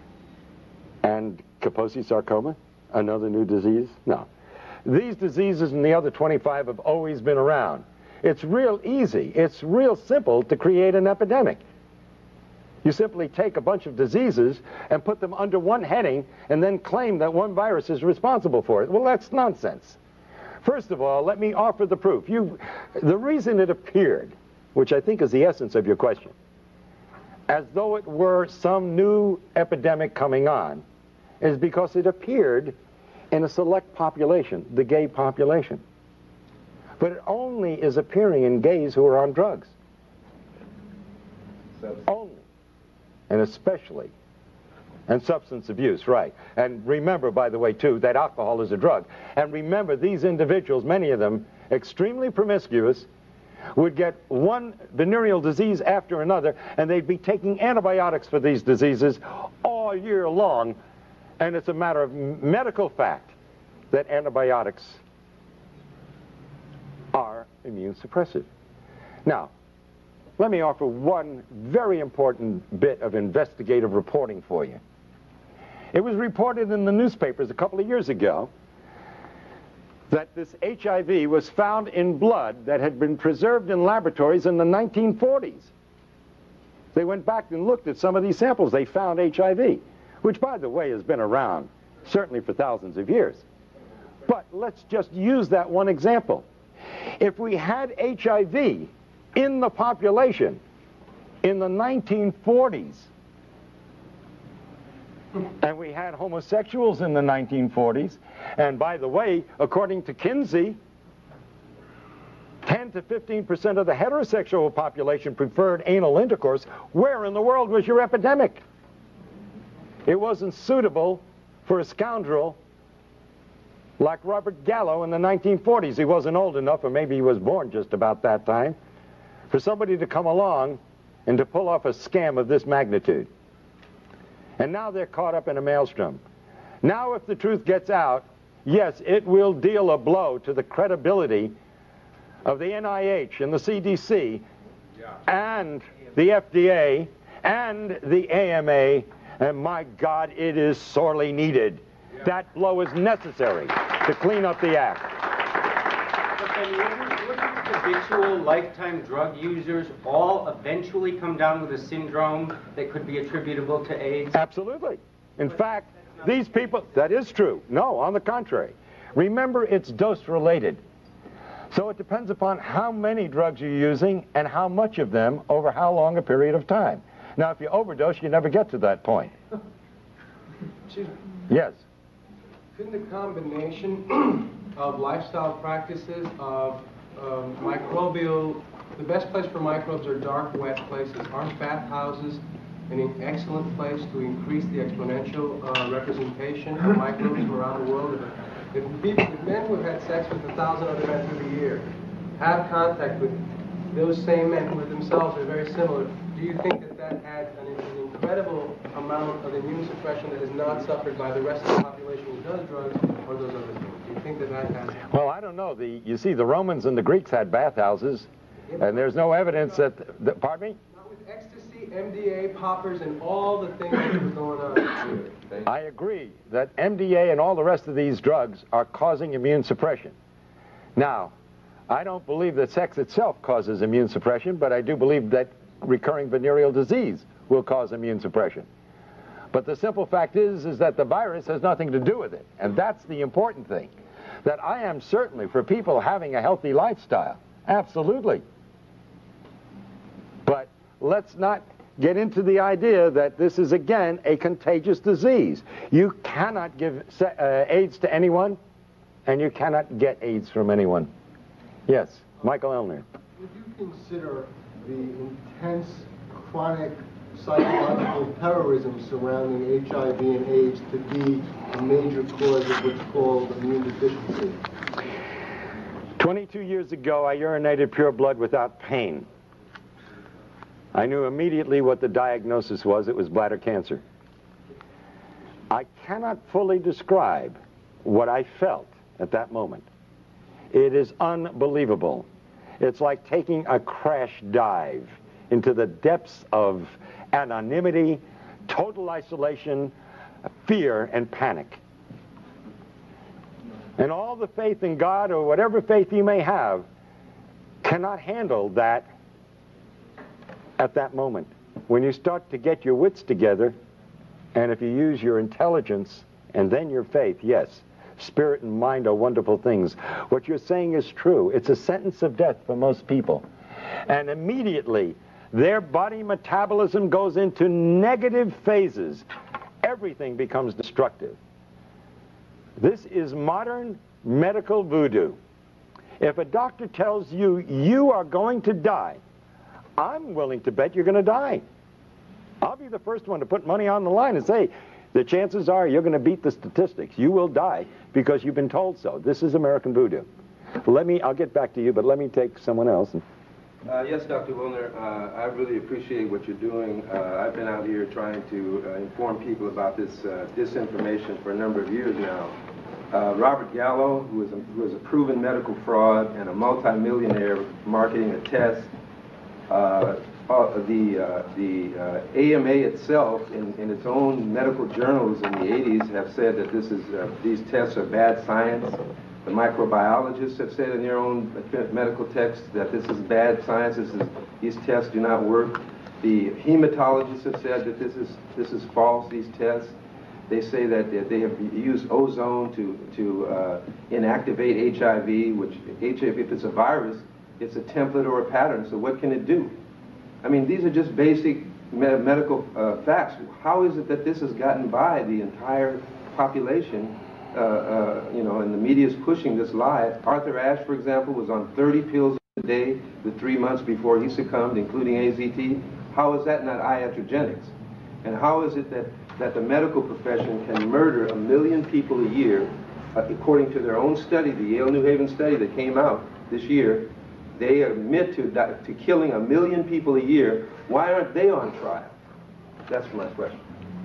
And Kaposi sarcoma, another new disease? No. These diseases and the other twenty-five have always been around. It's real easy, it's real simple to create an epidemic. You simply take a bunch of diseases and put them under one heading and then claim that one virus is responsible for it. Well, that's nonsense. First of all, let me offer the proof. You, the reason it appeared, which I think is the essence of your question, as though it were some new epidemic coming on, is because it appeared in a select population, the gay population. But it only is appearing in gays who are on drugs. Only. And especially, and substance abuse, right. And remember, by the way, too, that alcohol is a drug. And remember, these individuals, many of them, extremely promiscuous, would get one venereal disease after another, and they'd be taking antibiotics for these diseases all year long. And it's a matter of medical fact that antibiotics are immune suppressive. Now, let me offer one very important bit of investigative reporting for you. It was reported in the newspapers a couple of years ago that this H I V was found in blood that had been preserved in laboratories in the nineteen forties. They went back and looked at some of these samples. They found H I V, which, by the way, has been around certainly for thousands of years. But let's just use that one example. If we had H I V in the population in the nineteen forties, and we had homosexuals in the nineteen forties, and by the way, according to Kinsey, ten to fifteen percent of the heterosexual population preferred anal intercourse, where in the world was your epidemic? It wasn't suitable for a scoundrel like Robert Gallo in the nineteen forties. He wasn't old enough, or maybe he was born just about that time, for somebody to come along and to pull off a scam of this magnitude. And now they're caught up in a maelstrom. Now if the truth gets out, yes, it will deal a blow to the credibility of the N I H and the C D C and the F D A and the A M A, and my God, it is sorely needed. That blow is necessary to clean up the act. But then wouldn't, wouldn't habitual lifetime drug users all eventually come down with a syndrome that could be attributable to AIDS? Absolutely. In fact, these people, that is true. No, on the contrary. Remember, it's dose related. So it depends upon how many drugs you're using and how much of them over how long a period of time. Now, if you overdose, you never get to that point. Excuse me. Yes. Couldn't the combination of lifestyle practices, of um, microbial, the best place for microbes are dark, wet places. Aren't bathhouses an excellent place to increase the exponential uh, representation of microbes from around the world? If, if, people, if men who have had sex with a thousand other men through the year have contact with those same men who are themselves are very similar, do you think that that adds an, an incredible amount of immune suppression that is not suffered by the rest of the population who does drugs or those other things? Do you think that that has... Well, I don't know. The, you see, the Romans and the Greeks had bathhouses, and there's no evidence that... that pardon me? Not with ecstasy, M D A, poppers, and all the things that were going on. I agree that M D A and all the rest of these drugs are causing immune suppression. Now, I don't believe that sex itself causes immune suppression, but I do believe that recurring venereal disease will cause immune suppression. But the simple fact is, is that the virus has nothing to do with it. And that's the important thing. That I am certainly for people having a healthy lifestyle. Absolutely. But let's not get into the idea that this is, again, a contagious disease. You cannot give uh, AIDS to anyone, and you cannot get AIDS from anyone. Yes, Michael Elner. Would you consider the intense chronic psychological terrorism surrounding H I V and AIDS to be a major cause of what's called immune deficiency? twenty-two years ago, I urinated pure blood without pain. I knew immediately what the diagnosis was. It was bladder cancer. I cannot fully describe what I felt at that moment. It is unbelievable. It's like taking a crash dive into the depths of anonymity, total isolation, fear, and panic. And all the faith in God, or whatever faith you may have, cannot handle that at that moment. When you start to get your wits together, and if you use your intelligence and then your faith, yes, spirit and mind are wonderful things. What you're saying is true. It's a sentence of death for most people. And immediately, their body metabolism goes into negative phases. Everything becomes destructive. This is modern medical voodoo. If a doctor tells you you are going to die, I'm willing to bet you're going to die. I'll be the first one to put money on the line and say, the chances are you're going to beat the statistics. You will die because you've been told so. This is American voodoo. Let me, I'll get back to you, but let me take someone else. Uh, yes, Doctor Wilner, uh, I really appreciate what you're doing. Uh, I've been out here trying to uh, inform people about this uh, disinformation for a number of years now. Uh, Robert Gallo, who is, a, who is a proven medical fraud and a multimillionaire marketing a test, uh, Uh, the uh, the uh, A M A itself, in, in its own medical journals in the eighties, have said that this is uh, these tests are bad science. The microbiologists have said in their own medical texts that this is bad science. This is, these tests do not work. The hematologists have said that this is this is false. These tests. They say that they have used ozone to to uh, inactivate H I V, which H I V, if it's a virus, it's a template or a pattern. So what can it do? I mean, these are just basic me medical uh, facts. How is it that this has gotten by the entire population, uh, uh, you know, and the media is pushing this lie? Arthur Ashe, for example, was on thirty pills a day the three months before he succumbed, including A Z T. How is that not iatrogenics? And how is it that, that the medical profession can murder a million people a year, uh, according to their own study, the Yale New Haven study that came out this year? They admit to, to killing a million people a year. Why aren't they on trial? That's my question.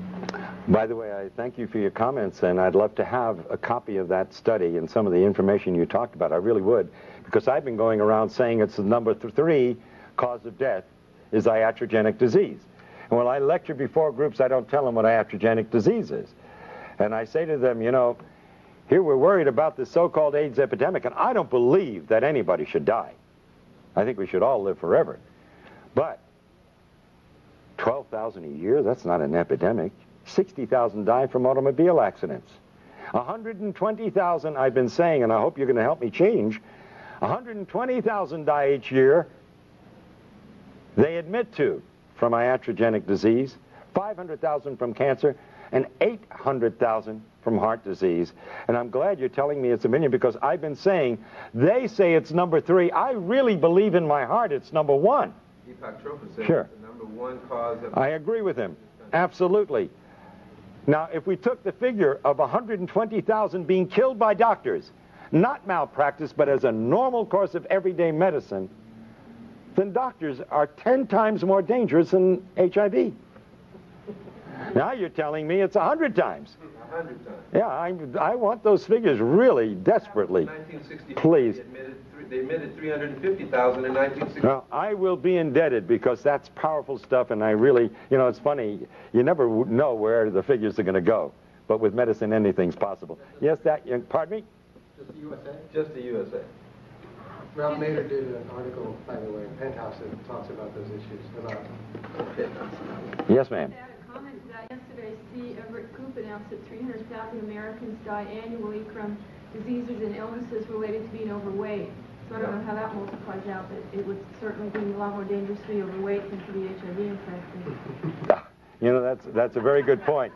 By the way, I thank you for your comments, and I'd love to have a copy of that study and some of the information you talked about. I really would, because I've been going around saying it's the number th three cause of death is iatrogenic disease. And when I lecture before groups, I don't tell them what iatrogenic disease is. And I say to them, you know, here we're worried about this so-called AIDS epidemic, and I don't believe that anybody should die. I think we should all live forever. But twelve thousand a year, that's not an epidemic. sixty thousand die from automobile accidents. one hundred twenty thousand, I've been saying, and I hope you're going to help me change, one hundred twenty thousand die each year, they admit to, from iatrogenic disease, five hundred thousand from cancer, and eight hundred thousand from heart disease. And I'm glad you're telling me it's a million, because I've been saying, they say it's number three. I really believe in my heart it's number one. Deepak Chopra said Sure. it's the number one cause of... I agree with him. Absolutely. Now, if we took the figure of one hundred twenty thousand being killed by doctors, not malpractice, but as a normal course of everyday medicine, then doctors are ten times more dangerous than H I V. Now you're telling me it's one hundred times. one hundred times. Yeah, I, I want those figures really desperately. In nineteen sixty-four, Please. They admitted, three, they admitted three hundred fifty thousand in nineteen sixty-four. Well, I will be indebted, because that's powerful stuff, and I really, you know, it's funny, you never w- know where the figures are going to go. But with medicine, anything's possible. Yes, that, you- pardon me? Just the U S A? Just the U S A. Ralph Nader did an article, by the way, in Penthouse that talks about those issues. About Yes, ma'am. I had a comment to that. Yesterday, C. Everett Koop announced that three hundred thousand Americans die annually from diseases and illnesses related to being overweight. So I don't know how that multiplies out, but it would certainly be a lot more dangerous to be overweight than to be H I V infected. You know, that's, that's a very good point.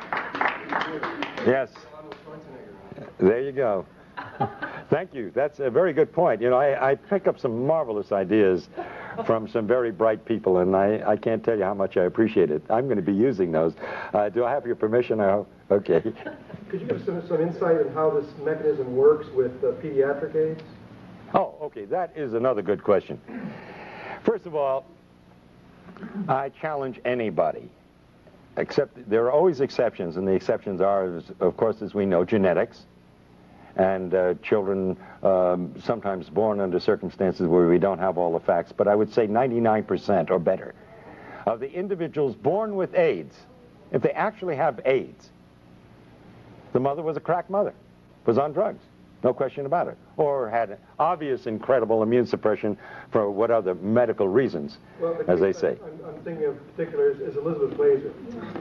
Yes. There you go. Thank you. That's a very good point. You know, I, I pick up some marvelous ideas from some very bright people, and I, I can't tell you how much I appreciate it. I'm going to be using those. Uh, do I have your permission? I hope. Okay. Could you give some, some insight on how this mechanism works with uh, pediatric AIDS? Oh, okay. That is another good question. First of all, I challenge anybody, except there are always exceptions, and the exceptions are, of course, as we know, genetics. And uh, children um, sometimes born under circumstances where we don't have all the facts, but I would say ninety-nine percent or better of the individuals born with AIDS, if they actually have AIDS, the mother was a crack mother, was on drugs, no question about it, or had obvious incredible immune suppression for what other medical reasons, Well, the as they case say. I'm, I'm thinking of particular is, is Elizabeth Glazer.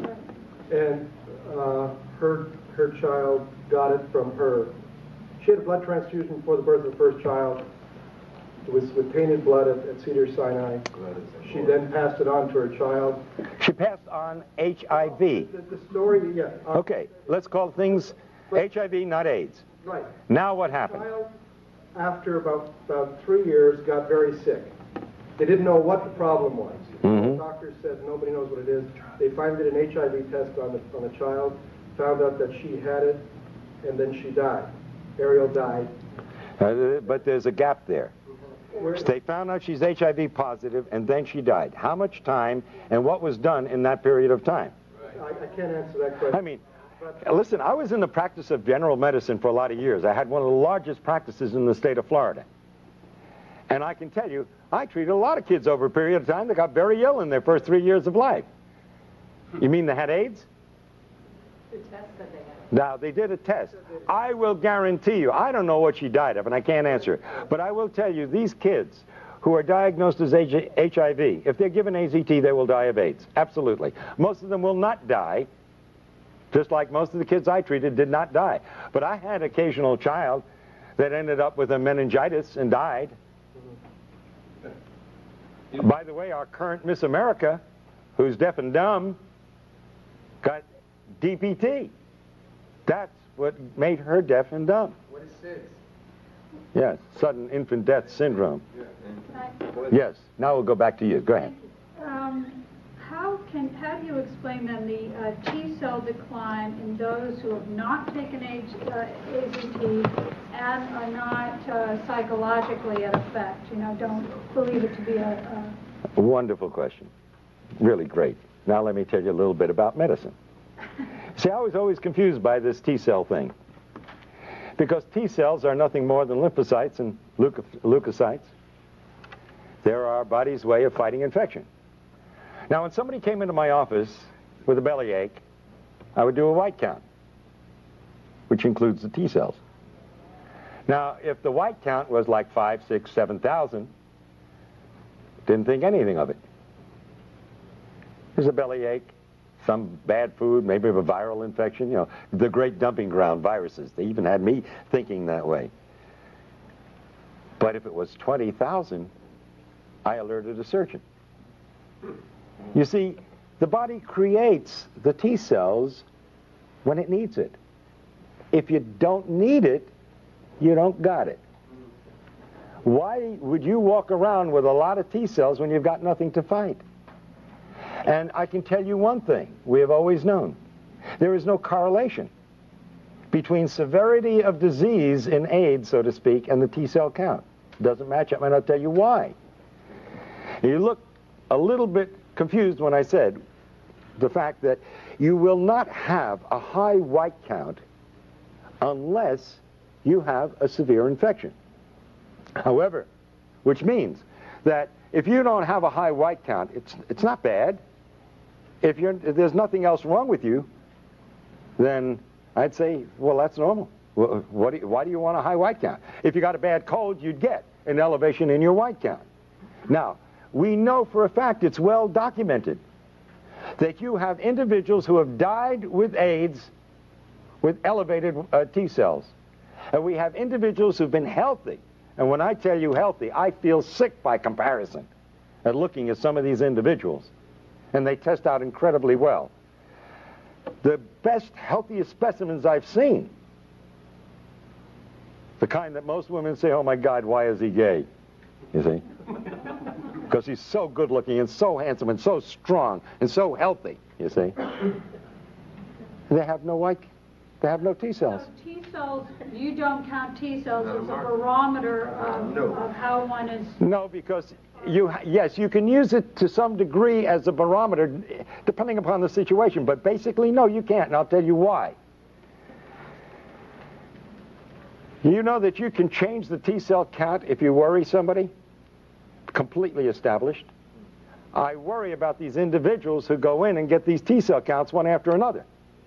And uh, her, her child got it from her. She had a blood transfusion before the birth of the first child. It was with tainted blood at, at Cedars-Sinai. She then passed it on to her child. She passed on H I V. The, the story, yeah. uh, Okay, let's call things H I V, not AIDS. Right. Now what The happened? child, after about, about three years, got very sick. They didn't know what the problem was. Mhm. The doctors said nobody knows what it is. They finally did an H I V test on the, on the child, found out that she had it, and then she died. Ariel died. Uh, but there's a gap there. Where, They found out she's H I V positive, and then she died. How much time, and what was done in that period of time? I, I can't answer that question. I mean, listen, I was in the practice of general medicine for a lot of years. I had one of the largest practices in the state of Florida. And I can tell you, I treated a lot of kids over a period of time that got very ill in their first three years of life. You mean they had AIDS? The test that they had. Now, they did a test. I will guarantee you, I don't know what she died of, and I can't answer, but I will tell you, these kids who are diagnosed as H I V, if they're given A Z T, they will die of AIDS. Absolutely. Most of them will not die, just like most of the kids I treated did not die. But I had an occasional child that ended up with a meningitis and died. By the way, our current Miss America, who's deaf and dumb, got D P T. That's what made her deaf and dumb. What is S I D S? Yes, sudden infant death syndrome. Can I- Yes, now we'll go back to you. Go ahead. Um, how can, how do you explain then the uh, T cell decline in those who have not taken H, uh, A Z T and are not uh, psychologically at effect, you know, don't believe it to be a, a Wonderful question. Really great. Now let me tell you a little bit about medicine. See, I was always confused by this T cell thing. Because T cells are nothing more than lymphocytes and leuco leukocytes. They're our body's way of fighting infection. Now, when somebody came into my office with a bellyache, I would do a white count, which includes the T cells. Now, if the white count was like five, six, seven thousand, didn't think anything of it. There's a bellyache, some bad food, maybe a viral infection, you know, the great dumping ground viruses. They even had me thinking that way. But if it was twenty thousand, I alerted a surgeon. You see, the body creates the T cells when it needs it. If you don't need it, you don't got it. Why would you walk around with a lot of T cells when you've got nothing to fight? And I can tell you one thing we have always known. There is no correlation between severity of disease in AIDS, so to speak, and the T cell count. Doesn't match up, and I'll tell you why. You look a little bit confused when I said the fact that you will not have a high white count unless you have a severe infection. However, which means that if you don't have a high white count, it's, it's not bad. If, you're, if there's nothing else wrong with you, then I'd say, well, that's normal. Well, what do you, why do you want a high white count? If you got a bad cold, you'd get an elevation in your white count. Now, we know for a fact, it's well documented, that you have individuals who have died with AIDS with elevated uh, T cells. And we have individuals who've been healthy. And when I tell you healthy, I feel sick by comparison at looking at some of these individuals. And they test out incredibly well. The best, healthiest specimens I've seen, the kind that most women say, oh my God, why is he gay? You see? Because he's so good looking and so handsome and so strong and so healthy, you see? They have no white, they have no T cells. So T cells, you don't count T cells as a barometer of, No. of how one is... No, because you, yes, you can use it to some degree as a barometer, depending upon the situation, but basically, no, you can't, and I'll tell you why. You know that you can change the T cell count if you worry somebody? Completely established. I worry about these individuals who go in and get these T cell counts one after another,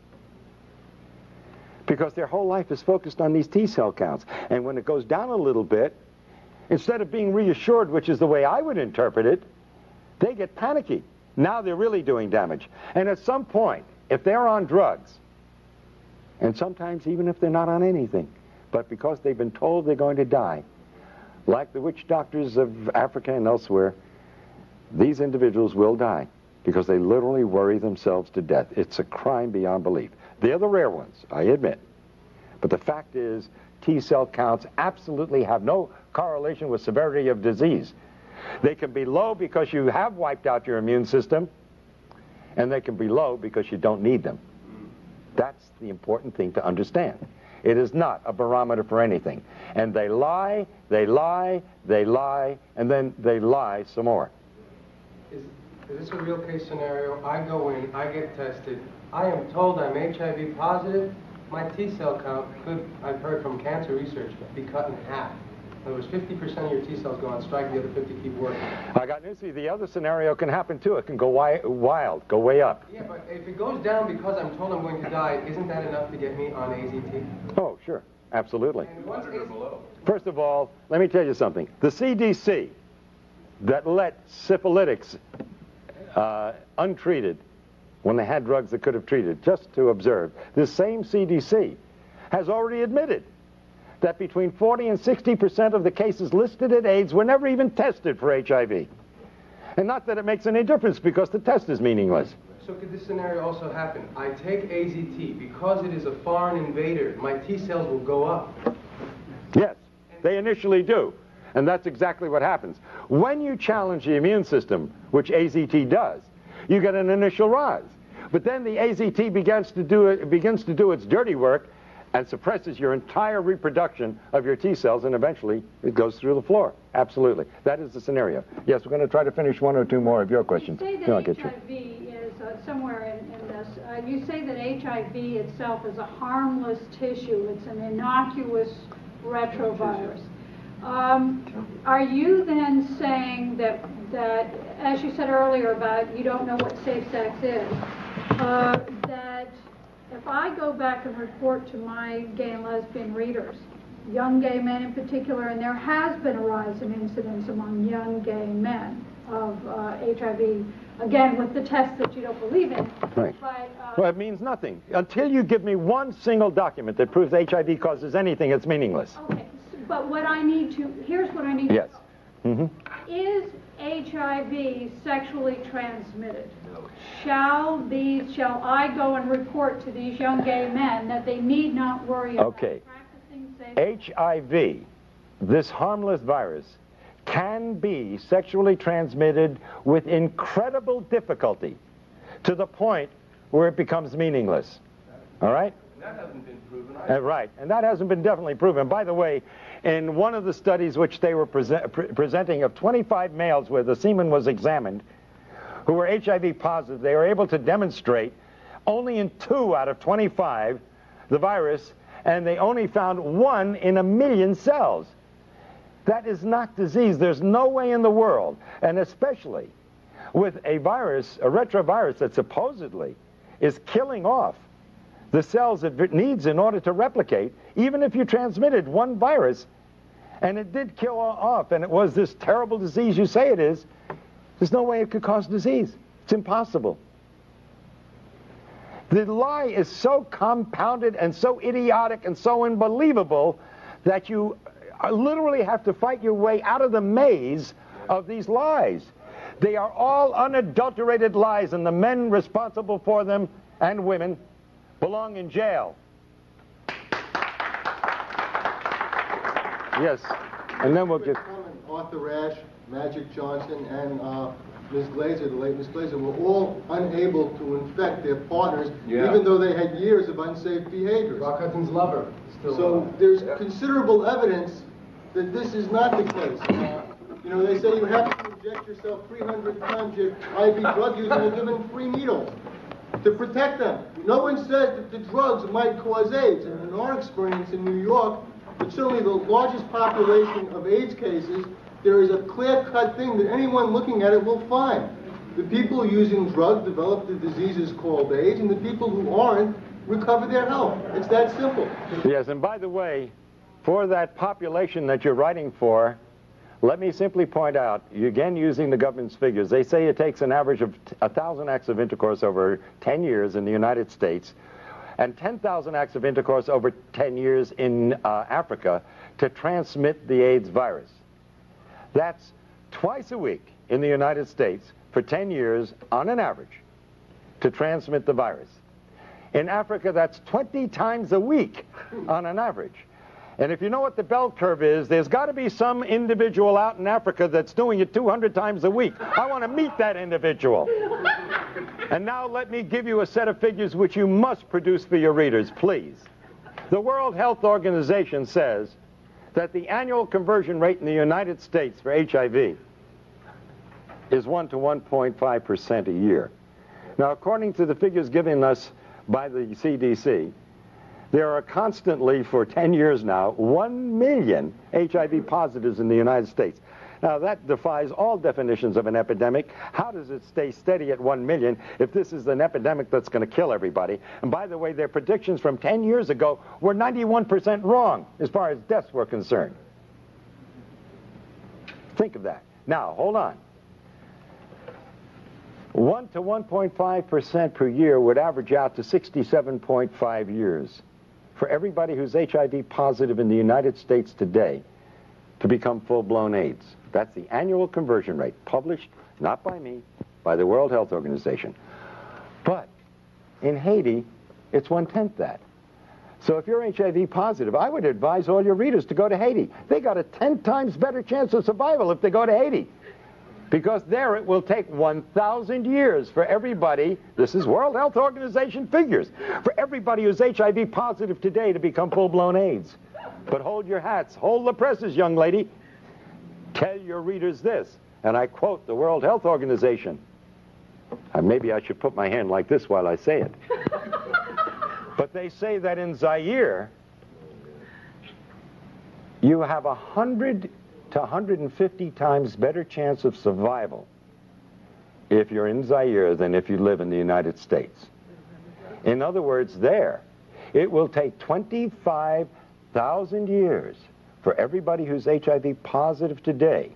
because their whole life is focused on these T cell counts. And when it goes down a little bit, instead of being reassured, which is the way I would interpret it, they get panicky. Now they're really doing damage. And at some point, if they're on drugs, and sometimes even if they're not on anything, but because they've been told they're going to die, like the witch doctors of Africa and elsewhere, these individuals will die because they literally worry themselves to death. It's a crime beyond belief. They're the rare ones, I admit. But the fact is, T cell counts absolutely have no correlation with severity of disease. They can be low because you have wiped out your immune system, and they can be low because you don't need them. That's the important thing to understand. It is not a barometer for anything. And they lie, they lie, they lie, and then they lie some more. Is, is this a real case scenario? I go in, I get tested, I am told I'm H I V positive, my T cell count could, I've heard from cancer research, be cut in half. In other words, fifty percent of your T cells go on strike, the other fifty keep working. I got news for you. The other scenario can happen too. It can go wi wild, go way up. Yeah, but if it goes down because I'm told I'm going to die, isn't that enough to get me on A Z T? Oh, sure. Absolutely. And once A Z T First of all, let me tell you something. The C D C that let syphilitics uh, untreated when they had drugs that could have treated, just to observe, this same C D C has already admitted that between forty and sixty percent of the cases listed at AIDS were never even tested for H I V. And not that it makes any difference because the test is meaningless. So could this scenario also happen? I take A Z T, because it is a foreign invader, my T cells will go up. Yes, they initially do. And that's exactly what happens. When you challenge the immune system, which A Z T does, you get an initial rise. But then the A Z T begins to do, it begins to do its dirty work and suppresses your entire reproduction of your T cells, and eventually it goes through the floor. Absolutely. That is the scenario. Yes, we're going to try to finish one or two more of your questions. You say that No, I'll get H I V is uh, somewhere in, in this. Uh, you say that H I V itself is a harmless tissue. It's an innocuous retrovirus. Um, are you then saying that, that, as you said earlier about you don't know what safe sex is, uh, that if I go back and report to my gay and lesbian readers, young gay men in particular, and there has been a rise in incidence among young gay men of uh, H I V, again, with the tests that you don't believe in. Right. But, uh, Well, it means nothing. Until you give me one single document that proves H I V causes anything, it's meaningless. okay, so, but what I need to, here's what I need Yes. to know. Mm-hmm. Is H I V sexually transmitted? Shall these, shall I go and report to these young gay men that they need not worry about Okay. practicing safe? H I V, this harmless virus, can be sexually transmitted with incredible difficulty to the point where it becomes meaningless. All right? That hasn't been proven. Uh, right, and that hasn't been definitely proven. By the way, in one of the studies which they were prese pre presenting of twenty-five males where the semen was examined, who were H I V positive, they were able to demonstrate only in two out of twenty-five the virus, and they only found one in a million cells. That is not disease. There's no way in the world, and especially with a virus, a retrovirus that supposedly is killing off the cells it needs in order to replicate, even if you transmitted one virus, and it did kill off, and it was this terrible disease you say it is, there's no way it could cause disease. It's impossible. The lie is so compounded and so idiotic and so unbelievable that you literally have to fight your way out of the maze of these lies. They are all unadulterated lies, and the men responsible for them, and women, belong in jail. Yes, and then we'll get... Arthur Ashe, Magic Johnson, and uh, Miz Glazer, the late Miz Glazer, were all unable to infect their partners, Yeah. even though they had years of unsafe behaviors. Rock Hudson's lover. Still So alive. there's considerable evidence that this is not the case. Uh, you know, they say you have to inject yourself three hundred times your I V drug use and you're given free needles to protect them. No one says that the drugs might cause AIDS. And in our experience in New York, but certainly the largest population of AIDS cases, there is a clear-cut thing that anyone looking at it will find. The people using drugs develop the diseases called AIDS, and the people who aren't recover their health. It's that simple. Yes, and by the way, for that population that you're writing for, let me simply point out, again using the government's figures, they say it takes an average of one thousand acts of intercourse over ten years in the United States and ten thousand acts of intercourse over ten years in uh, Africa to transmit the AIDS virus. That's twice a week in the United States for ten years on an average to transmit the virus. In Africa, that's twenty times a week on an average. And if you know what the bell curve is, there's got to be some individual out in Africa that's doing it two hundred times a week. I want to meet that individual. And now let me give you a set of figures which you must produce for your readers, please. The World Health Organization says that the annual conversion rate in the United States for H I V is one to one point five percent a year. Now, according to the figures given us by the C D C, there are constantly, for ten years now, one million H I V positives in the United States. Now, that defies all definitions of an epidemic. How does it stay steady at one million if this is an epidemic that's going to kill everybody? And by the way, their predictions from ten years ago were ninety-one percent wrong as far as deaths were concerned. Think of that. Now, hold on. one to one point five percent per year would average out to sixty-seven point five years for everybody who's H I V positive in the United States today to become full-blown AIDS. That's the annual conversion rate, published not by me, by the World Health Organization. But in Haiti, it's one-tenth that. So if you're H I V positive, I would advise all your readers to go to Haiti. They got a ten times better chance of survival if they go to Haiti. Because there it will take one thousand years for everybody, this is World Health Organization figures, for everybody who's H I V positive today to become full-blown AIDS. But hold your hats, hold the presses, young lady. Tell your readers this, and I quote the World Health Organization. Uh, maybe I should put my hand like this while I say it. But they say that in Zaire, you have a hundred to one hundred fifty times better chance of survival if you're in Zaire than if you live in the United States. In other words, there, it will take twenty-five thousand years for everybody who's H I V positive today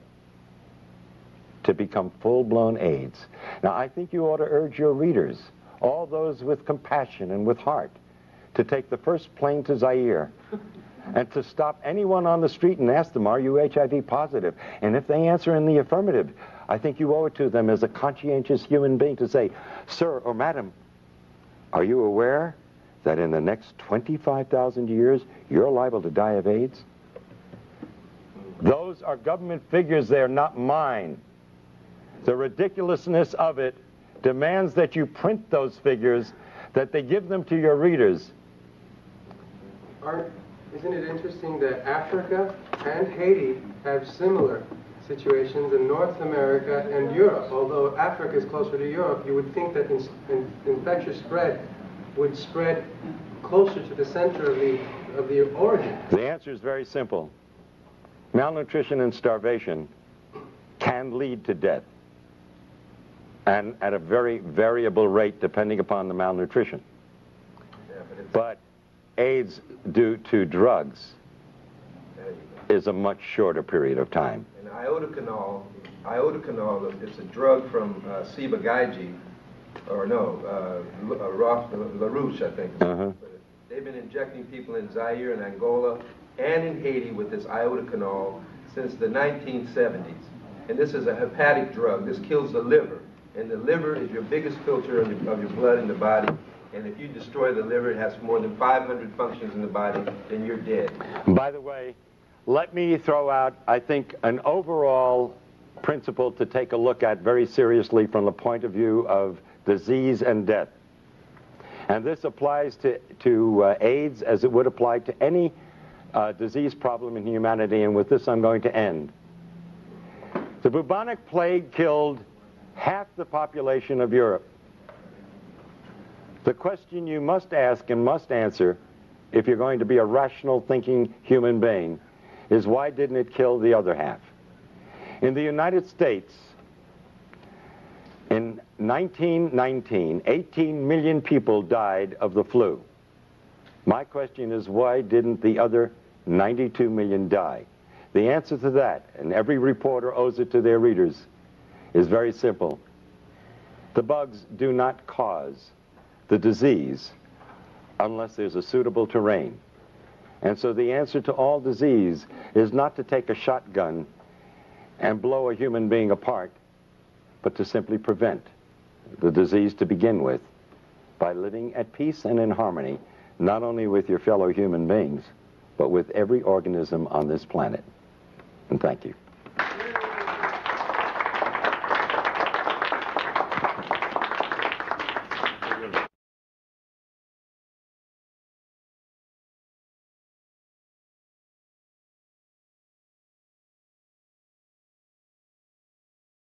to become full-blown AIDS. Now, I think you ought to urge your readers, all those with compassion and with heart, to take the first plane to Zaire and to stop anyone on the street and ask them, are you H I V positive? And if they answer in the affirmative, I think you owe it to them as a conscientious human being to say, sir or madam, are you aware that in the next twenty-five thousand years, you're liable to die of AIDS? Those are government figures, they're not mine. The ridiculousness of it demands that you print those figures, that they give them to your readers. Aren't, isn't it interesting that Africa and Haiti have similar situations in North America and Europe? Although Africa is closer to Europe, you would think that in, in, infectious spread would spread closer to the center of the, of the origin. The answer is very simple. Malnutrition and starvation can lead to death, and at a very variable rate depending upon the malnutrition. Yeah, but, but AIDS due to drugs is a much shorter period of time. And iodocanol, iodocanol is a drug from uh, Ciba Geigy, or no, uh, uh, Roth, LaRouche, I think. Uh-huh. They've been injecting people in Zaire and Angola and in Haiti with this iodocanol since the nineteen seventies. And this is a hepatic drug. This kills the liver. And the liver is your biggest filter of your, of your blood in the body. And if you destroy the liver, it has more than five hundred functions in the body, then you're dead. By the way, let me throw out, I think, an overall principle to take a look at very seriously from the point of view of disease and death. And this applies to, to uh, AIDS as it would apply to any uh, disease problem in humanity, and with this I'm going to end. The bubonic plague killed half the population of Europe. The question you must ask and must answer, if you're going to be a rational thinking human being, is why didn't it kill the other half? In the United States, in nineteen nineteen, eighteen million people died of the flu. My question is, why didn't the other ninety-two million die? The answer to that, and every reporter owes it to their readers, is very simple. The bugs do not cause the disease unless there's a suitable terrain. And so the answer to all disease is not to take a shotgun and blow a human being apart, but to simply prevent the disease to begin with by living at peace and in harmony, not only with your fellow human beings, but with every organism on this planet. And thank you.